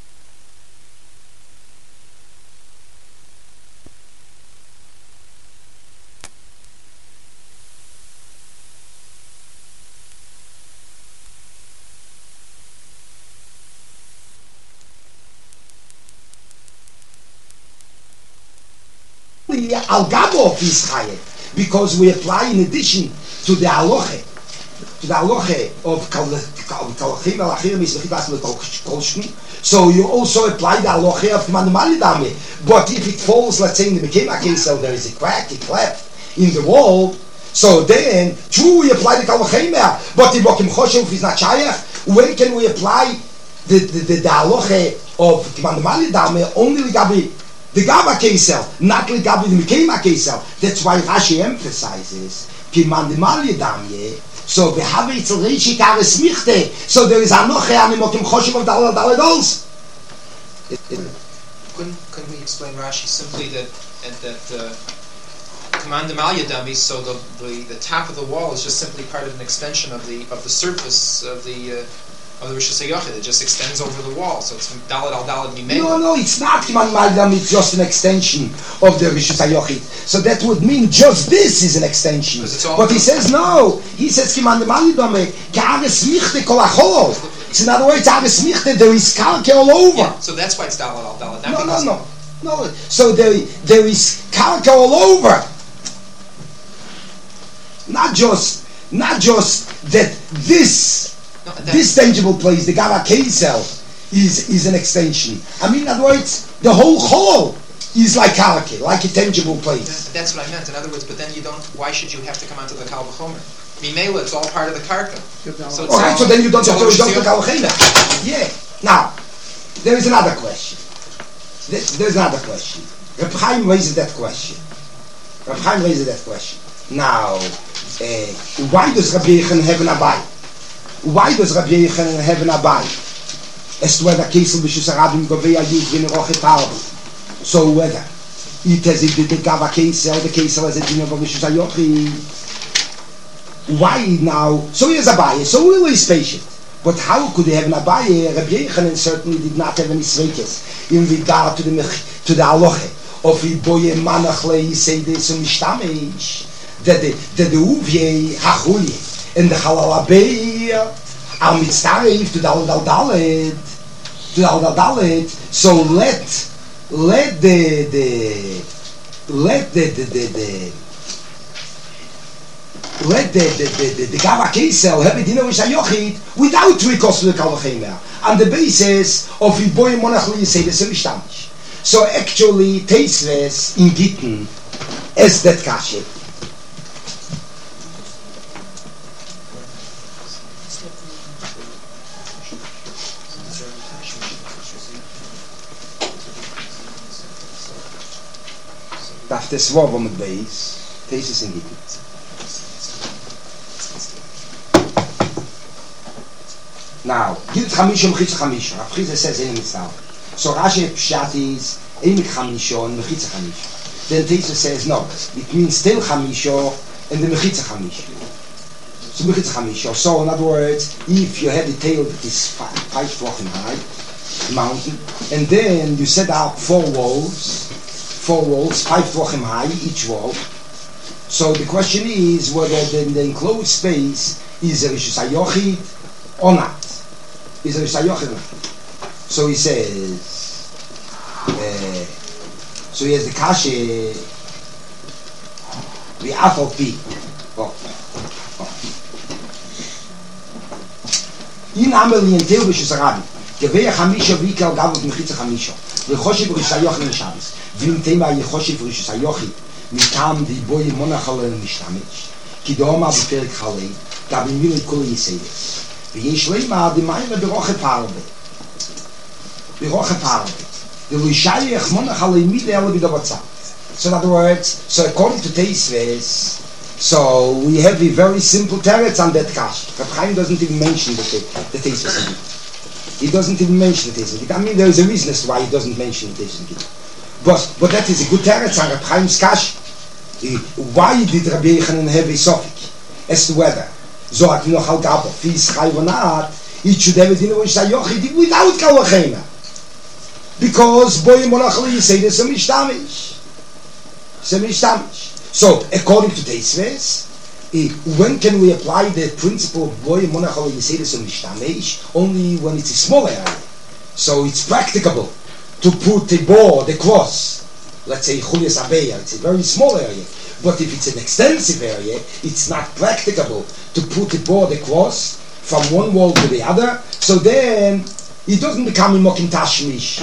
Al Gabo of this Chayev, because we apply in addition to the Aloche of Kal V'chemer Achir Mizvechit Kolshkin. So you also apply the Aloche of Kiman Mali Dami. But if it falls, let's say in the Mikim HaKesel, there is a crack, a cleft in the wall. So then, true, we apply the Kal V'chemer. But if Mokim Choshev is not Shayach, when can we apply the Aloche of Kiman Mali Dami only Gabi the Gav HaKesel, not the Gabi the Mikim HaKesel? That's why Rashi emphasizes Kiman Mali Dami. So we have it so there is Anoche and Mokim Choshev of Dalet also. Couldn't we explain Rashi simply that Kiman Mali Dami, so the top of the wall is just simply part of an extension of the surface of the Rishus HaYochid. It just extends over the wall, so it's Dalet al Dalet Mimela. No, it's not Kiman Mali Dami. It's just an extension of the Rishus HaYochid. So that would mean just this is an extension. But he says no. He says Kiman Mali Dami Ka'ares Michte Kol Achol. So in other words, Ka'ares Michte, there is Kalke all over. Yeah, so that's why it's Dalet al Dalet. No. So there is Kalke all over. Not just that this tangible place, the Gav HaKesel, is an extension. I mean, in other words, the whole hall is like Kalke, like a tangible place. That's what I meant. In other words, but then you don't. Why should you have to come onto the Kal V'chomer? Mimela, it's all part of the karka. So then you don't have to jump to Kal V'chemer. Yeah. Now, there is another question. There's another question. Reb Chaim raises that question. Now, why does Rabbi Yochanan have an abai? As to whether Kesel B'Rishus HaRabim Govei Ayud V'Nerochet Arba. So whether it has a Gav HaKesel, the Kesel has a din of Rishus HaYochid. Why now? So he has abai. So Will is patient. But how could he have an abai? Rabbi Yochanan certainly did not have any sveikes in regard to the Aloche of Iboye Manach Le'Yiseides U'Mishtamish. That the Uvye Hachuli and the Halal Abeir are mitzaref to Dalet. So let the Gav HaKesel have a din of Rishus HaYochid without recourse to the Kal V'chemer on the basis of Iboy Monach L'Yiseides U'Mishtamish. So actually, Teisves in Gittin as that kashe. Darf das Wort, wo mit Beis, Tesis in Gitten. Now, Git Chamisha, Mechitza Chamisha. Rafchiza says in himself. So Rashi Pshat is Emek Chamisha and Mechitza Chamisha. Then Tesis says no. It means Tel Chamisha and the Mechitza Chamisha. So Mechitza Chamisha. So in other words, if you have a tail that is 5 Wochen high, mountain, and then you set up 4 walls, 5 Wochen high, each wall. So the question is whether the enclosed space is a Rishus HaYochid or not. Is a Rishus HaYochid or not. So he says, so he has the Kashe, the Afal Pi. In Ameli and Tel Rishus HaRabbi, Gevei HaChamisha V'ikal Gavot Mechitza Chamisha, V'choshev Rishus HaYochid Shabbos. ואם תימה יחושיב רשוס היוחי מטעם דיבוי מונח עליהם משתמש כי דומה בפרק חלי דבים מילי כל יסיידס ויש לימה דמיירה ברוחף הרבה דלו ישייך מונח עליהם מילי אלה בדבצה. So in other words, so according to Teisves, so we have a very simple teretz on that kash. Reb Chaim doesn't even mention the Teisves. He doesn't even mention the Teisves. I mean, there is a reason as to why he doesn't mention the Teisves. But that is a good teretz on Reb Chaim's kash. Why did Rabbi Yechanan have a sofik as to whether Zohar Tinoch Gabo, if he's chai or not, it should have it in a Rosh HaYochid without Kalachema. Because Boy Monachal Yiseides Mishtamish. So, according to Teisves, when can we apply the principle of Boy Monachal Yiseides Mishtamish? Only when it's a small area. So it's practicable to put a board across, let's say Chulias Abeya, it's a very small area. But if it's an extensive area, it's not practicable to put a board across from one wall to the other. So then it doesn't become a Mokim Tashmish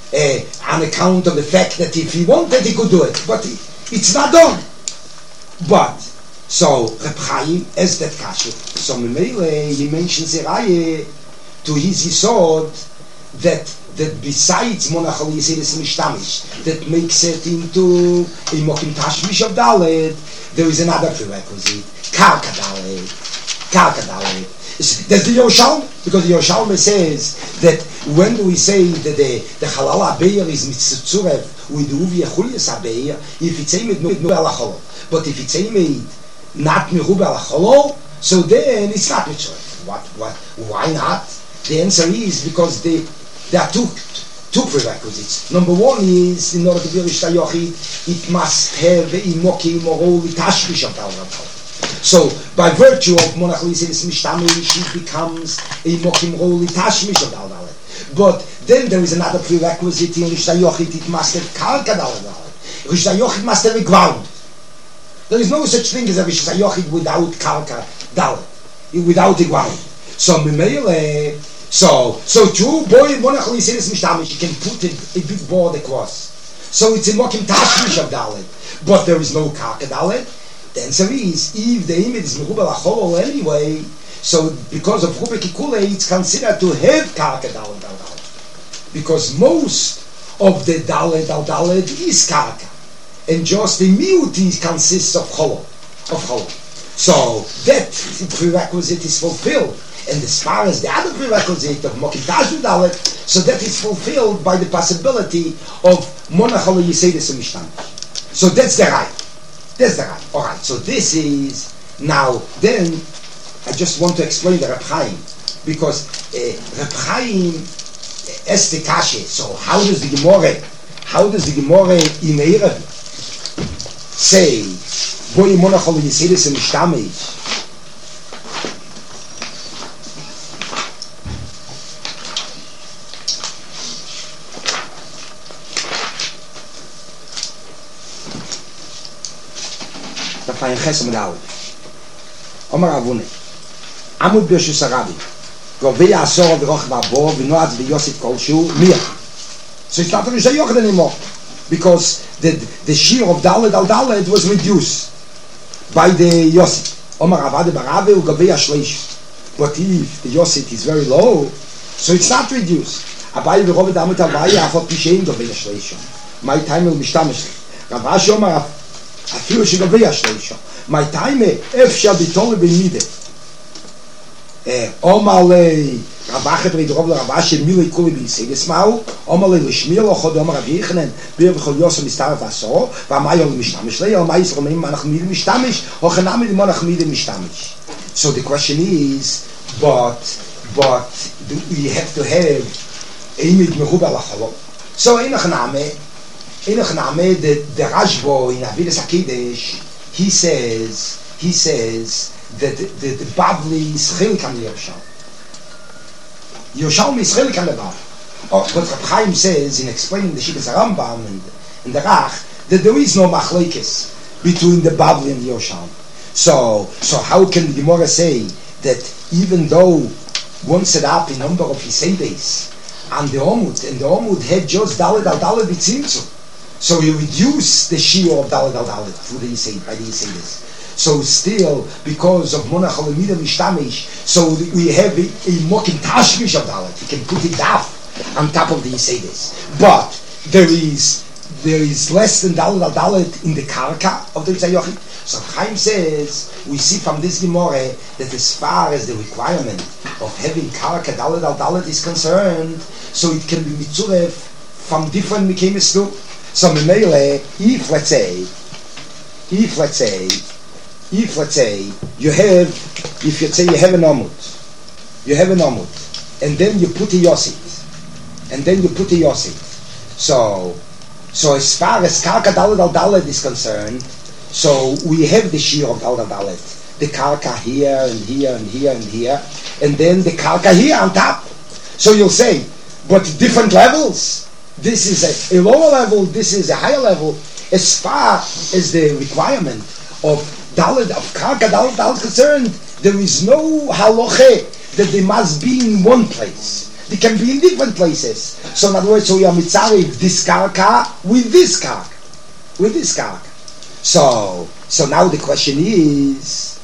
on account of the fact that if he wanted, he could do it. But it's not done. But, so Reb Chaim, as that kasha, so Memele, he mentions a raya to his yisod that besides Monachal Yiseides Mishtamish, that makes it into a Mokim Tashmish of Dalet, there is another prerequisite, Karka Dalet. That's the Yerushalmi, because the Yerushalmi says that when we say that the Halal Abeir is Mitzutzurev with Uvi Chulias Abeir, if it's aimed Mehube Al HaCholol, but if it's aimed not Mehube Al HaCholol, so then it's not Mitzutzurev. Why not? The answer is because there are two prerequisites. Number one is, in order to be Rish HaYochid, it must have a Mokim or Oli Tashmish of Dal Rabal. So, by virtue of Monachal Yiseides Mishtamish, it becomes a Mokim Oli Tashmish of Dal Dalet. But then there is another prerequisite in Rish HaYochid, it must have Karka Dal Dalet. Rish HaYochid must have a ground. There is no such thing as a Rish HaYochid without Karka Dalet, without a ground. So, Mimele, So two boy Monachal Yiseides Mishtamish, you can put a big board across. So it's a Mokim Tashmish of Dalet, but there is no Karka Dalet. The answer is, if the image is Mehube Al HaCholol anyway, so because of Rubek Kikule, it's considered to have Karka Dalet. Because most of the Dalet is Karka, and just the miut consists of Cholol. So that prerequisite is fulfilled. And as far as the other prerequisite of Mokim Tashmish Dalet, so that is fulfilled by the possibility of Monachal Yiseides Mishtamish. So that's the right. Alright, so this is, now then, I just want to explain the Reb Chaim, because Reb Chaim asked the Kashe, so how does the Gemara in Erev say, Boi Monachal Yiseides Mishtamish, Fein Chesem Dal. Omar Avune. Amud Bershus Arabi. Govei Asor V'Roch V'Abo V'Noatz V'Yosef Kol Shu Mir. So it's not a Rish HaYochid anymore. because the shear of Dalet al Dalet was reduced by the Yossi. Omar Avade Barave Ugavei Ashleish. But if the Yossi is very low, so it's not reduced. Abaye v'Roved Amit Abaye Afot Pishein Gavei Ashleish. My time will mishtamish. Rav Ashi Omar Afilu Shegavei Ashleish. My time Efshar B'Tole B'Mide. Omar Le Rav Achet Reidrov Rav Ashi Milei Kuli B'Yisedes Mau. Omar Le Lishmir Lochod Omar Rav Yechanan Bir V'Chol Yosem Mistaref Asoro V'Amay Ol Mishtamish Le Omay Yisrael Meim Manach Mide Mishtamish Ochanam Mide Manach Mide Mishtamish. So the question is, but we have to have Eimid Mechubel Lachalo. So Einach Name, the Rashbo in Avidas HaKidesh, he says that the Bavli is Chilik on the Yerushalmi. Yerushalmi is Chilik on the Bavli. But Reb Chaim says, in explaining the Shittas Rambam and the Rach, that there is no machlekes between the Bavli and the Yerushalmi. So how can the Gemara say that even though one set up a number of Hisedes and the Omud had just Dalet al Dalet B'Tzimtzum, so you reduce the Shiur of Dalet al Dalet through the Hised, by the Hisedes. So still, because of Monach Alamida Mishtamish, so we have a Mokim Tashmish of Dalet. You can put it down on top of the Hisedes. But there is less than Dalet al Dalet in the Karka of the Yitzhak Yochid. So Chaim says, we see from this Gemara that as far as the requirement of having Karka Dalet al Dalet is concerned, so it can be mitzuref from different Mekemes too. So Memele, if let's say you have an Omud, and then you put a Yosit, so as far as Karka Dalet al Dalet is concerned, so we have the Shir of Dalet al Dalet, the Karka here and here and here and here, and then the Karka here on top. So you'll say, but different levels. This is a lower level, this is a higher level. As far as the requirement of Dalet, of Karka Dalet al Dalet is concerned, there is no halacha that they must be in one place. They can be in different places. So in other words, so we are mitzarif this Karka with this Karka. So now the question is,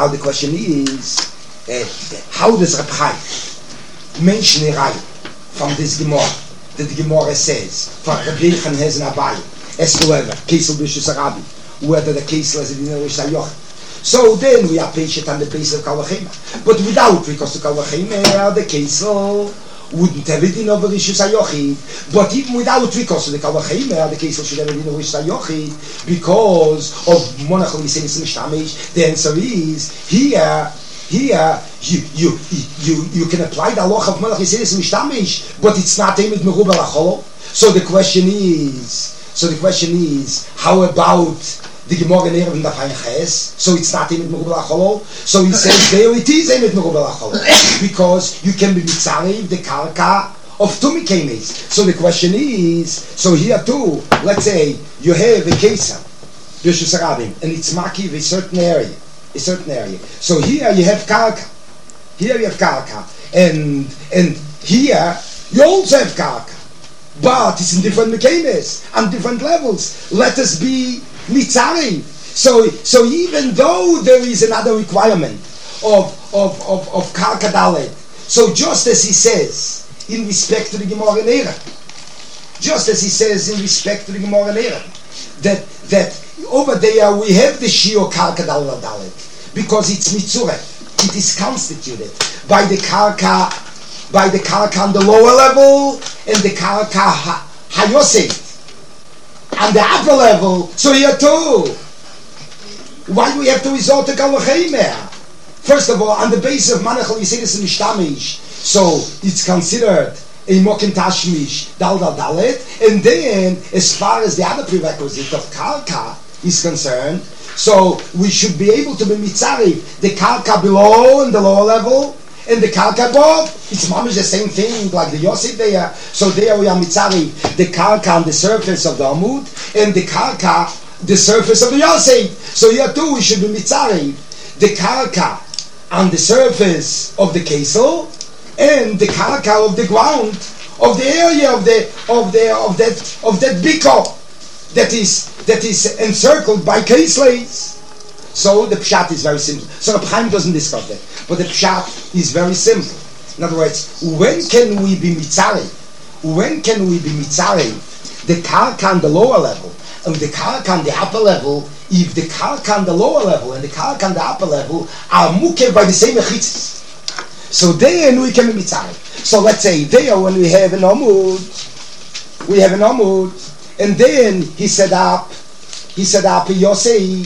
how does Reb Chaim mention a right from this Gemara that the Gemara says for Reb Yechanan has an Abaye as to whether Kesel B'Rishus Arabi, whether the Kesel is in the Rishus HaYochid. So then we are patient on the base of Kalachema, but without recourse to Kalachema, the Kesel wouldn't have it in over Rishus HaYochid. But even without recourse to the Kalachema, the Kesel should have it in over Rishus HaYochid because of Monach L'Yisedes Mishtamish. The answer is here you can apply the halacha of Monach L'Yisedes Mishtamish, but it's not aimed Merubah Lacholo. So the question is, how about the Gemara in Erev Daf Ches? So it's not aimed Merubah Lacholo. So he says there it is aimed Merubah Lacholo because you can be mitzarif the Karka of Tumi Kemes. So the question is, so here too, let's say you have a Kesel B'Rishus Harabim and it's makiv a certain area. So here you have Karka. And here you also have Karka. But it's in different Mekemes and different levels. Let us be mitzarif. So even though there is another requirement of Karka Dalet, so just as he says in respect to the Gemara in Erev, that over there we have the Shiur Karka Dalet Dalet because it's mitzuref. It is constituted by the Karka on the lower level and the Karka Hayoset on the upper level. So here too, why do we have to resort to Kalachema? First of all, on the basis of Monach L'Yisedes Mishtamish, so it's considered a Mokim Tashmish Dalet al Dalet, and then as far as the other prerequisite of Karka is concerned, so we should be able to be mitzarif the Karka below and the lower level, and the Karka above. It's mamish the same thing like the Yosef there. So there we are mitzarif the Karka on the surface of the Amud, and the Karka the surface of the Yosef. So here too we should be mitzarif the Karka on the surface of the Kesel, and the Karka of the ground of the area of that Biko. that is encircled by caseless. So the pshat is very simple. So the Chaim doesn't discuss that, but the pshat is very simple. In other words, when can we be mitzarei? When can we be mitzarei the karka on the lower level and the karka on the upper level? If the karka on the lower level and the karka on the upper level are mukev by the same mechitzas, so then we can be mitzarei. So let's say there when we have an amud, and then he set up Yosei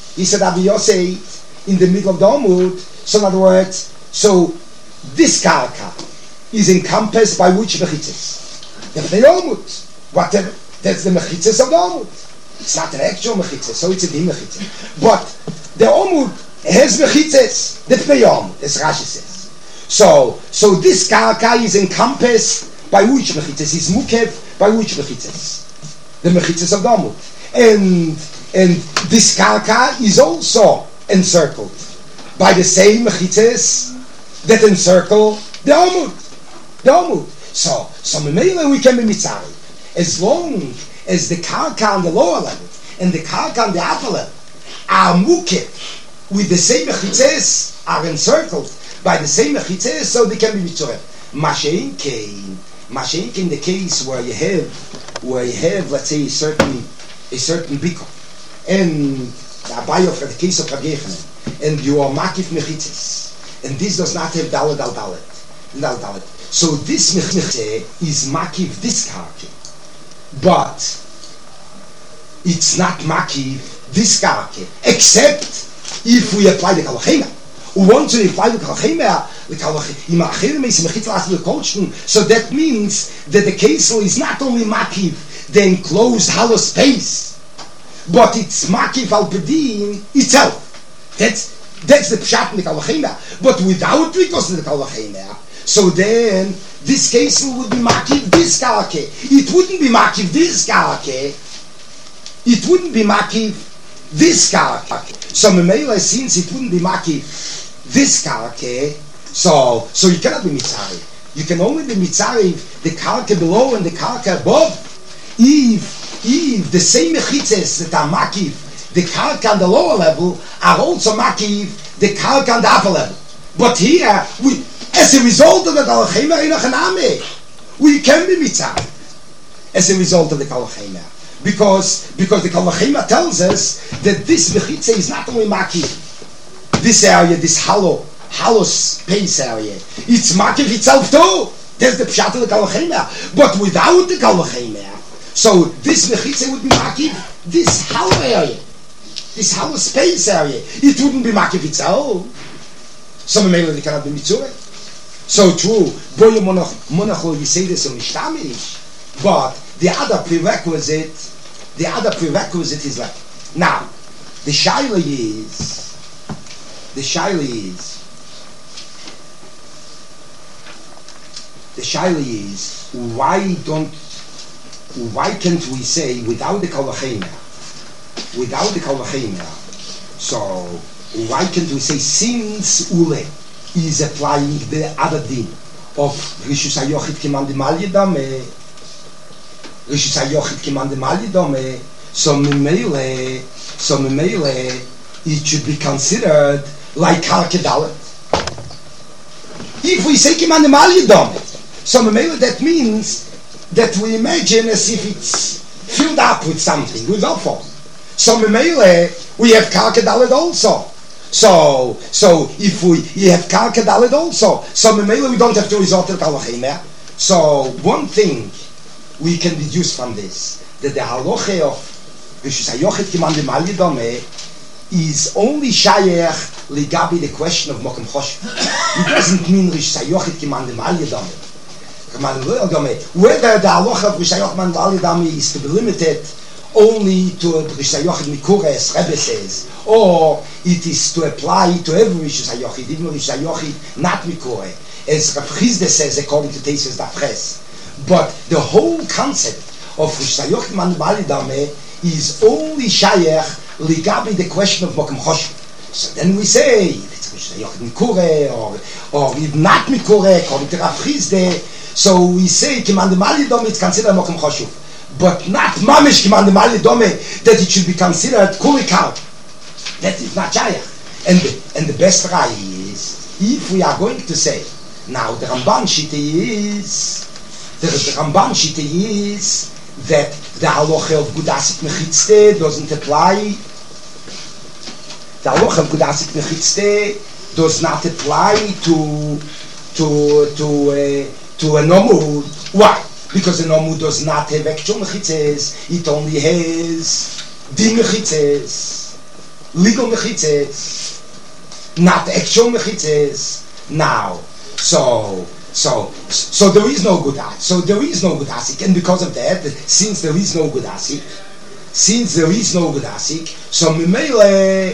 in the middle of the amud. So in other words, so this karka is encompassed by which mechitzas? The amud. Whatever. That's the mechitzas of the amud. It's not an actual mechitzas, so it's a dim mechitzas. But the amud has mechitzas. The amud, as Rashi says. So this karka is encompassed by which mechitzas? Is mukev by which mechitzas? The mechitzas of the amud. And this karka is also encircled by the same mechitzas that encircle the amud. So memela we can be mitzarei as long as the karka on the lower level and the karka on the upper level are mukev with the same mechitzas, are encircled by the same mechitzas, so they can be mitzarei. Mashein kein the case where you have let's say a certain biko, and the abayo for the case of Hagechnen, and you are makif mechitzas, and this does not have daled al daled. So this mechitzah is makif this karka, but it's not makif this karka, except if we apply the kalachema. Once we apply the kalachema, so that means that the kesel is not only makif the enclosed hollow space, but it's makif al pedin itself. That's the pshat in the kalachema. But without because of the kalachema, so then this kesel would be makif this karke. It wouldn't be makif this karke. It wouldn't be makif this karke. So memela, since it wouldn't be makif this karke, so you cannot be mitzarei. You can only be mitzarei the karke below and the karke above. If the same mechitzes that are makif the karka on the lower level are also makif the karka on the upper level. But here, as a result of the kalachema inachaname, we can be mitzarei as a result of the kalachema, because the kalachema tells us that this mechitzah is not only makif this area, this hollow space area, it's makif itself too. There's the pshat of the kalachema. But without the kalachema, so this mechitzah would be makif this hollow area, this hollow space area. It wouldn't be makif itself. So memela cannot be mitzureh. So true, boyo monachol you say this on mishtamish, but the other prerequisite is like, now the shaila is why can't we say without the kalachema? So why can't we say since Ule is applying the other din of Rishus HaYochid Kiman Demal Yidame, so memele it should be considered like Karka Dalet. If we say Kiman Demal Yidame, so memele that means that we imagine as if it's filled up with something, with offal. So memele we have Karka Dalet also. So if we have Karka Dalet also, so memele we don't have to resort to Kalachema. So one thing we can deduce from this, that the halacha of Rishus HaYochid Kiman Demal Yidame is only shayach ligabi the question of Mokem Choshev. It doesn't mean Rishus HaYochid Kiman Demal Yidame. Whether the halacha of Rishus HaYochid Kiman Demal Yidame is to be limited only to Rishus HaYochid Mikure, as Rebbe says, or it is to apply to every Rishus HaYochid, even Rishus HaYochid not Mikure, as Rav Chizde says according to Tesis Dafres. But the whole concept of Rishus HaYochid Kiman Demal Yidame is only shayach ligabi the question of Mokem Choshev. So then we say if it's Rishus HaYochid Mikure or if not Mikure according to Rav Chizde, so we say Kiman Demal Yidame it's considered Mokem Choshev. but not mamish kiman the mali dome, that it should be considered kulikal. That is not shayach. And the best rai is, if we are going to say, now the Ramban Shita is, the Ramban Shita is that the halacha of Gudasik Mechitzte doesn't apply. The halacha of Gudasik Mechitzte does not apply to a nomud. Why? Because a nomud does not have actual mechitzes. It only has din mechitzes, legal mechitzes, not actual mechitzes. Now, so there is no good asik. So there is no good asik, and because of that, since there is no good asik, so memele,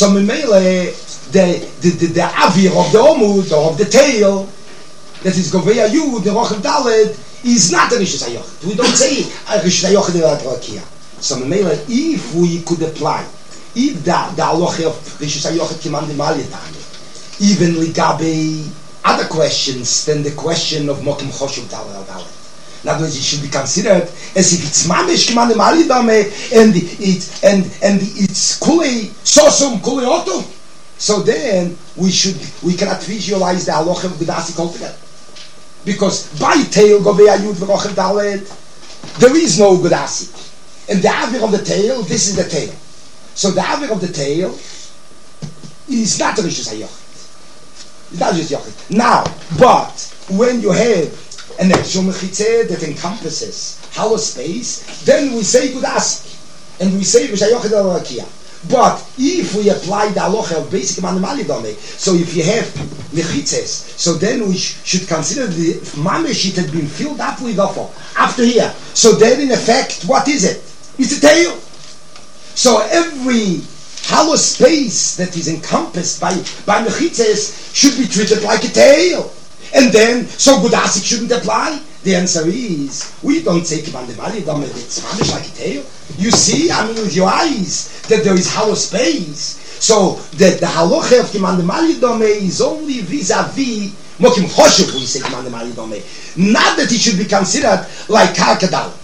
the avir of the omud or of the tail that is govei yud the rochav daled is not a rishus hayochid. We don't say a rishus hayochid elatrakia. So memele, if we could apply, if the halacha of rishus hayochid kiman demalidane, even ligabe other questions than the question of mokim choshuv daled al daled. In other words, it should be considered as if it's mamish kiman demalidame and it's kulei sosum kulei oto. So then we cannot visualize the halacha of Gudasik altogether, because by tail govei ayud v'rochav daled there is no Gudasik, and the avir of the tail, this is the tail. So the avir of the tail is not a rishus hayochid. It's not just yochid. Now, but when you have an actual mechitzeh that encompasses hollow space, then we say Gudasik, and we say rishus hayochid al rakia. But if we apply the halacha of basic manimali dome, so if you have mechitzes, so then we should consider the mamish it had been filled up with offer after here. So then in effect, what is it? It's a tail. So every hollow space that is encompassed by mechitzes should be treated like a tail. And then, so Gudasik shouldn't apply? The answer is, we don't take Kiman Demali Dome, it's mamish like a tail. You see, I mean, with your eyes, that there is hollow space. So the halacha of Kiman Demali Dome is only vis-a-vis Mokim Choshev, we say Kiman Demali Dome. Not that it should be considered like Karka Dalet.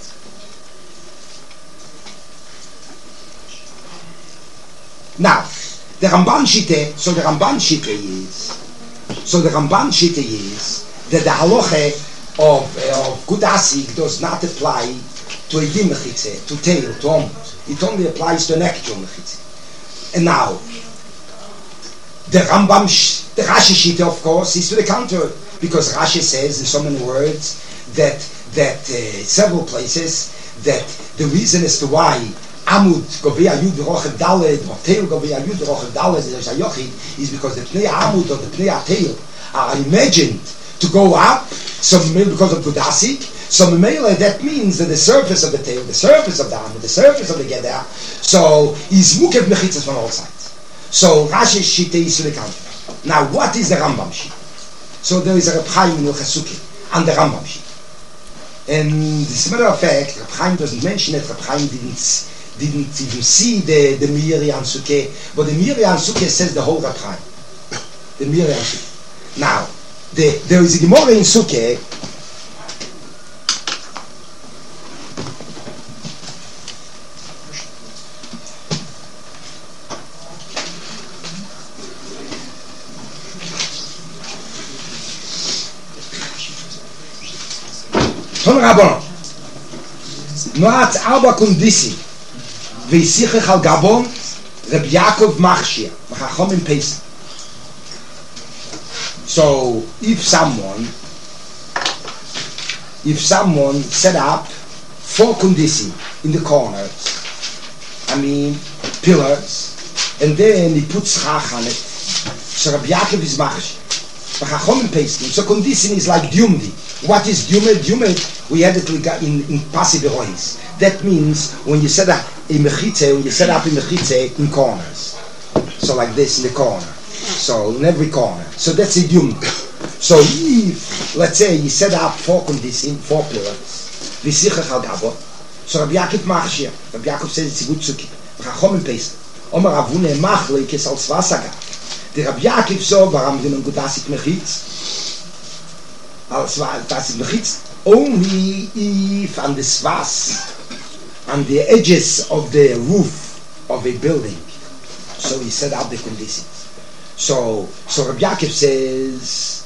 Now, the Ramban Shite, so the Ramban Shite is that the halacha of Gudasik does not apply to a dim mechitze, to tail, to omut. It only applies to an actual mechitze. And now, the Rashi Shita, of course, is to the contrary, because Rashi says in so many words that several places that the reason as to why Amud govei ayud rochav daled or tail govei ayud rochav daled is because the pnei Amud or the pnei tail are imagined to go up, so because of Gudasik, so Memele, that means that the surface of the tail, the surface of the Amud, the surface of the Gedeh, so is mukev mechitzas from all sides. So Rashi Shita is to the counter. Now, what is the Rambam Shita? So there is a Reb Chaim in Chasuki and the Rambam Shita. And as a matter of fact, Reb Chaim doesn't mention it. Reb Chaim didn't even see the Meiri and Sukkeh, but the Meiri and Sukkeh says the whole Reb Chaim. The Meiri and Sukkeh. Now, there is a Gemara in Sukkeh. Ton Rabban, Noat Arba Kundisi, Veisichech al Gabon, Reb Yaakov Machshir, Machachom in Pesach. So if someone set up 4 kundisi in the corners, I mean pillars, and then he puts schach on it, so Rabbi Yaakov is machshir. So kundisi is like dyumdi. What is dyumed? Dyumed, we had it in passive erois. That means when you set up a mechitze, in corners, so like this in the corner. So in every corner. So that's a dyum. So if, let's say, you set up 4 kundisi, 4 pillars, v'sichach al gabo, so Rabbi Yaakov machshir. Rabbi Yaakov says it's a good sukkah. V'chachom in Pesach. Omer Avune machle kes al tzvasaga. The Rabbi Yaakov so, warum genommen Gudasik mechitz? Al tzvasaga mechitz. Only if on the svas on the edges of the roof of a building. So he set out the conditions. So Rabbi Yaakov says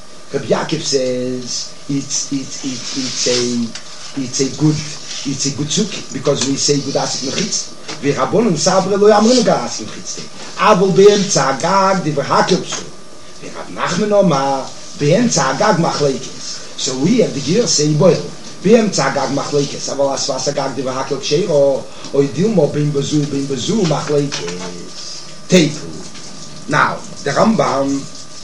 it's a good suki, because we say good asik mechitz. V'Rabbanon sabre lo yamrinu gar asik mechitz. Avol be'emtza agag divrei hakilpsu. V'Rab Nachman omar be'emtza agag machleikes. So we have the gear say boil. Be'emtza agag machleikes. Avol asvas agag divrei hakilpsu o idilmo bein bezu machleikes. Teipu. Now the Rambam.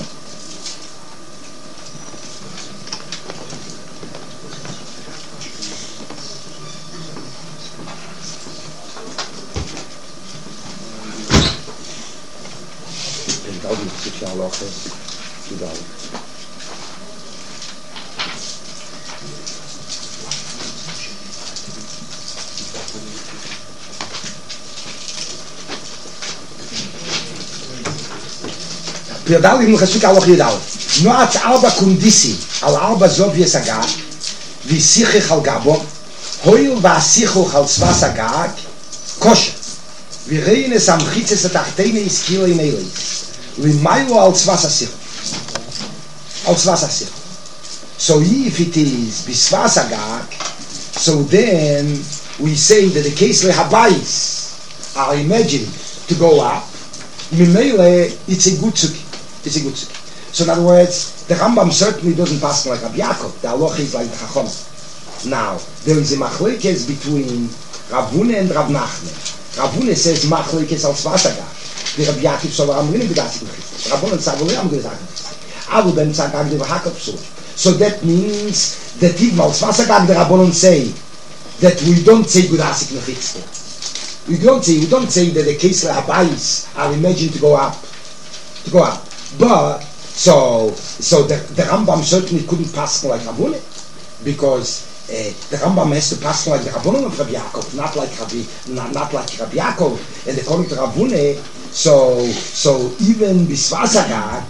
Piedal im khashik aloch yedal no at arba kundisi al arba zov yesaga vi sikh khal gabo hoyl va sikh khal svas agag kosh vi reine sam khitze tachtene is kilo in elis we mayo al svas sikh so if it is bisvas agag, so then we say that the case le habais are imagined to go up. Mimele, it's a good suki. So in other words, the Rambam certainly doesn't pass like Rabbi Yaakov. The halacha is like the Chacham. Now, there is a machlekes between Rav Huna and Rav Nachman. Rav Huna says machlekes al svasagag. The Rabbi Yaakov so Rav Huna bedatzik mechitz. Rav Huna says Rav Huna Avu ben tzagag divrei hakilpsu. So that means that even al svasagag the Rav Huna say that we don't say gudasik mechitz. We don't say that the case habayis are imagined to go up. But so the Rambam certainly couldn't pass like Rav Huna, because the Rambam has to pass like the Rabbanon of Rabbi Yaakov, not like Rabbi Yaakov. And according to Rav Huna, so even bisvasagag,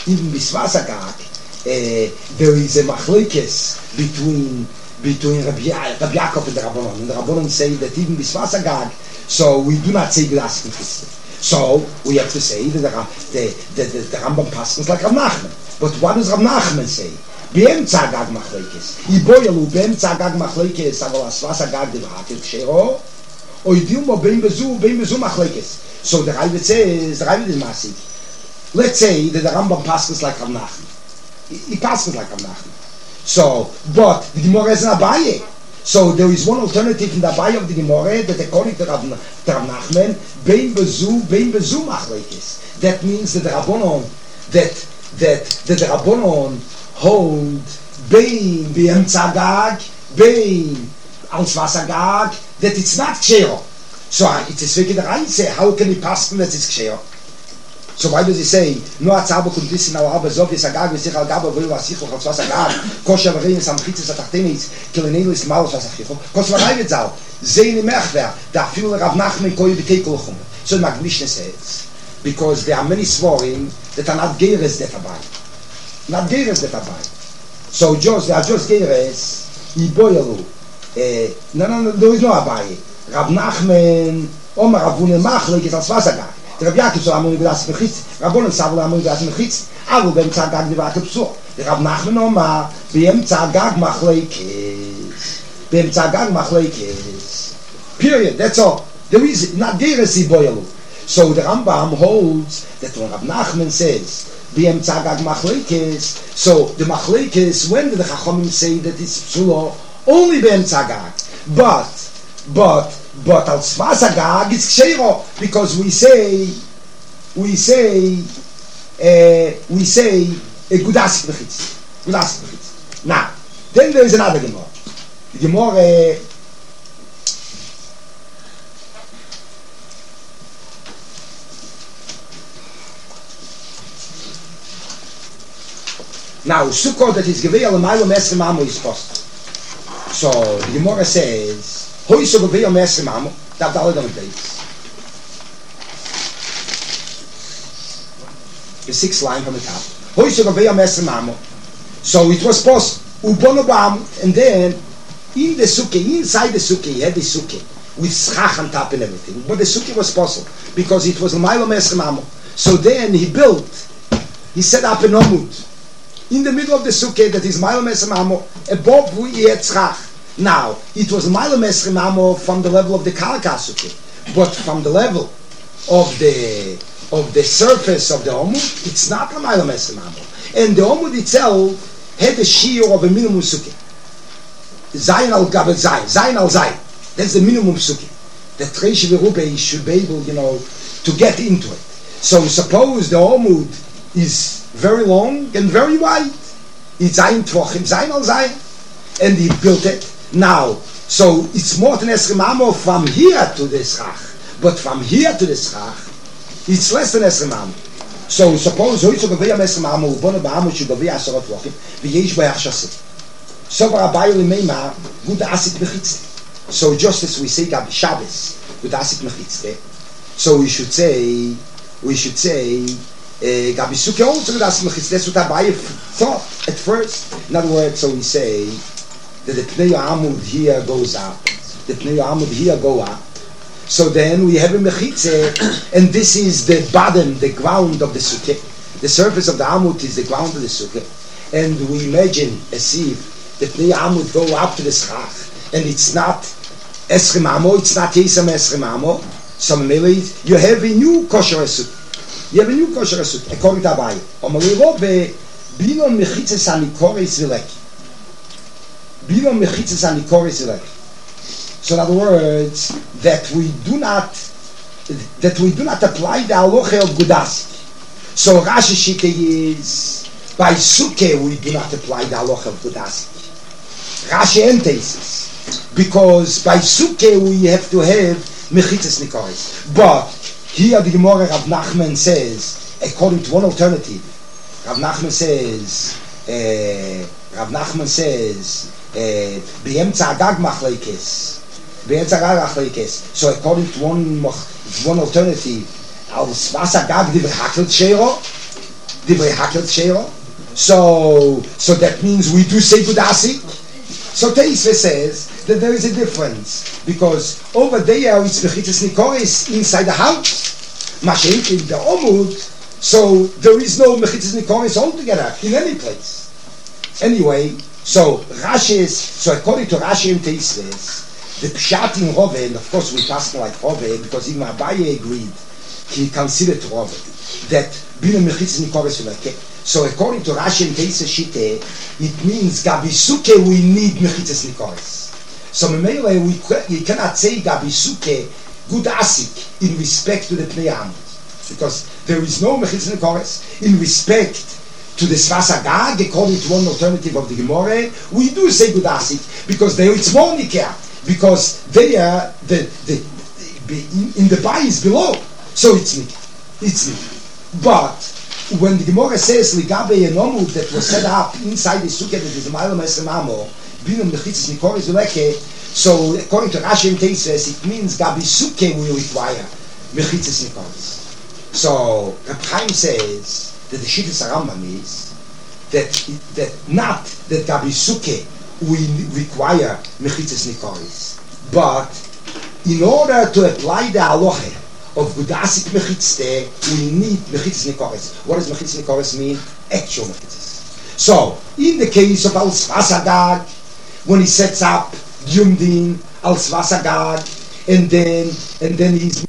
there is a machlekes between Rabbi Yaakov and the Rabbanon. And the Rabbanon say that even bisvasagag, so we do not say glasik mechitz. So we have to say that the Rambam passes like Rav Nachman. But what does Rav Nachman say? Be'emtza agag machlekes. Iboyalu be'emtza agag machlekes avol asvas agag divrei hakilpsu o idilmo bein bezu machlekes. So the Ravid says, masig. Let's say that the Rambam passes like Rav Nachman. He passes like Rav Nachman. So, but the Gemara is an Abaye. So there is one alternative in the Abaye of the Gemara that according to Rav Nachman, bein bezu machlekes. That means that the Rabbanon the Rabbanon hold bein be'emtza agag, bein al svas agag, that it's not kshero. So it's a sveki deraisa. How can he pass that it's kshero? So why does he say no atzabo kundisin al arba zov yesagag v'sich al gabo v'yu asichu al svas agag kosher v'rein sam chitzes atachtenis kilenelis malos asachichu kosher v'rayvet zal zeini mechver da afilu Rav Nachman koi b'tei kolchum. So the Mishnah says, because there are many svorim that are not geires that abide. So they are just geires iboyalu. No, there is no abaye. Rav Nachman Omar Rav Huna machlekes al svas agag. The Rabbi Yaakov so amon gudasik mechitz. Rabbanon savu amon gudasik mechitz. Avu be'emtza agag divrei hakilpsu. The Rav Nachman Omar be'emtza agag machlekes. Period. That's all. There is not geires iboyalu. So the Rambam holds that when Rav Nachman says be'emtza agag machlekes, so the machlekes, when the Chachamim say that it's psulo, only be'emtza agag. But al svas agag it's kshero, because we say gudasik mechitz. Now, then there is another Gemara. The Gemara now Sukkot that is gevei al maylo mesrim amo is post. So the Gemara says Hoy so gevei al mesrim amo that daled on the base. The sixth line from the top. Hoy so gevei al mesrim amo. So it was post ubonobam, and then in the sukkah, inside the sukkah, you had the sukkah. with schach on top and everything. But the sukkah was possible because it was l'mayla me'esrim amo. So then he set up an omud in the middle of the sukkah that is mayla me'esrim amo, above who he had schach. Now, it was mayla me'esrim amo from the level of the karka sukkah, but from the level of the surface of the omud, it's not mayla me'esrim amo. And the omud itself had a shear of a minimum sukkah. Zayin al gabel zayin, zayin al zayin. That's the minimum sukkah. That Reish Verube should be able, to get into it. So suppose the omud is very long and very wide. It's zayin tvochim, zayin al zayin. And he built it. Now, so it's more than esrim amo from here to the schach. But from here to the schach, it's less than esrim amo. So suppose hoitzu gavia esrim amo, ubona ba'amo shu gavia asarot tvochim, v'yesh b'yach shasit. So just as we say Gabi Shabbos with Asik Mechitzte, so we should say Gabi Sukkah also with Asik Mechitzte. That's what Abaye thought at first. In other words, so we say that the Pnei Amud here goes up, the Pnei Amud here go up. So then we have a Mechitze, and this is the bottom, the ground of the Sukkah. The surface of the Amud is the ground of the Sukkah, and we imagine as if the Pnei Amud go up to the schach, and it's not Esrim Amo, it's not Yesam Esrim Amo. So you have a new kosher esut. You have a new kosher esut, according to Abaye. Omalirobe, Binon Mechitzes Anikores Vileki. Binon Mechitzes Anikores Vileki. So in other words, that we do not apply the halacha of Gudasik. So Rashi Shita is, by Sukkah we do not apply the halacha of Gudasik. Rashi entases, because by Sukkah we have to have Mechitzes Nikoris. But here the Gemara Rav Nachman says, according to one alternative, Rav Nachman says, Be'emtza Agag Machlekes. So according to one alternative, Als was Agag Divrei Hakel Shero. So that means we do say Gudasik. So Teisve says that there is a difference, because over there it's Mechitzes Nikoris inside the house. Mashenk in the Omud, so there is no Mechitzes Nikoris altogether in any place. Anyway, so according to Rashi and Teisve, the Pshat in Rove, and of course we pass like Rove, because even Abaye agreed, he considered Rove, that Bina Mechitzes Nikoris Vileke. So according to Rashi and Teisve Shite, it means Gabi Sukkah we need Mechitzes Nikoris. So Memele we cannot say Gabi Sukkah Gudasik in respect to the Pnei Amud, because there is no Mechitzes Nikoris. In respect to the Sfas Agag, according to one alternative of the Gemara, we do say Gudasik, because there it's more Nikah, because there in the Bay is below, so it's Nikah. But when the Gemara says Ligabe Yenomud that was set up inside the Sukkah that is a Mayla Mesrim Amo, Binum Mechitzes Nikoris Vileke, so according to Rashi and Teisves, it means Gabi Sukkah will require Mechitzes Nikoris. So Reb Chaim says that the Shittas Rambam is that not that Gabi Sukkah we require Mechitzes Nikoris, but in order to apply the halacha of Gudasik Mechitzte, we need Mechitzes Nikoris. What does Mechitzes Nikoris mean? Actual Mechitzes. So, in the case of Al Sfas Agag, when he sets up Yumdin, Al Sfas Agag, and then he's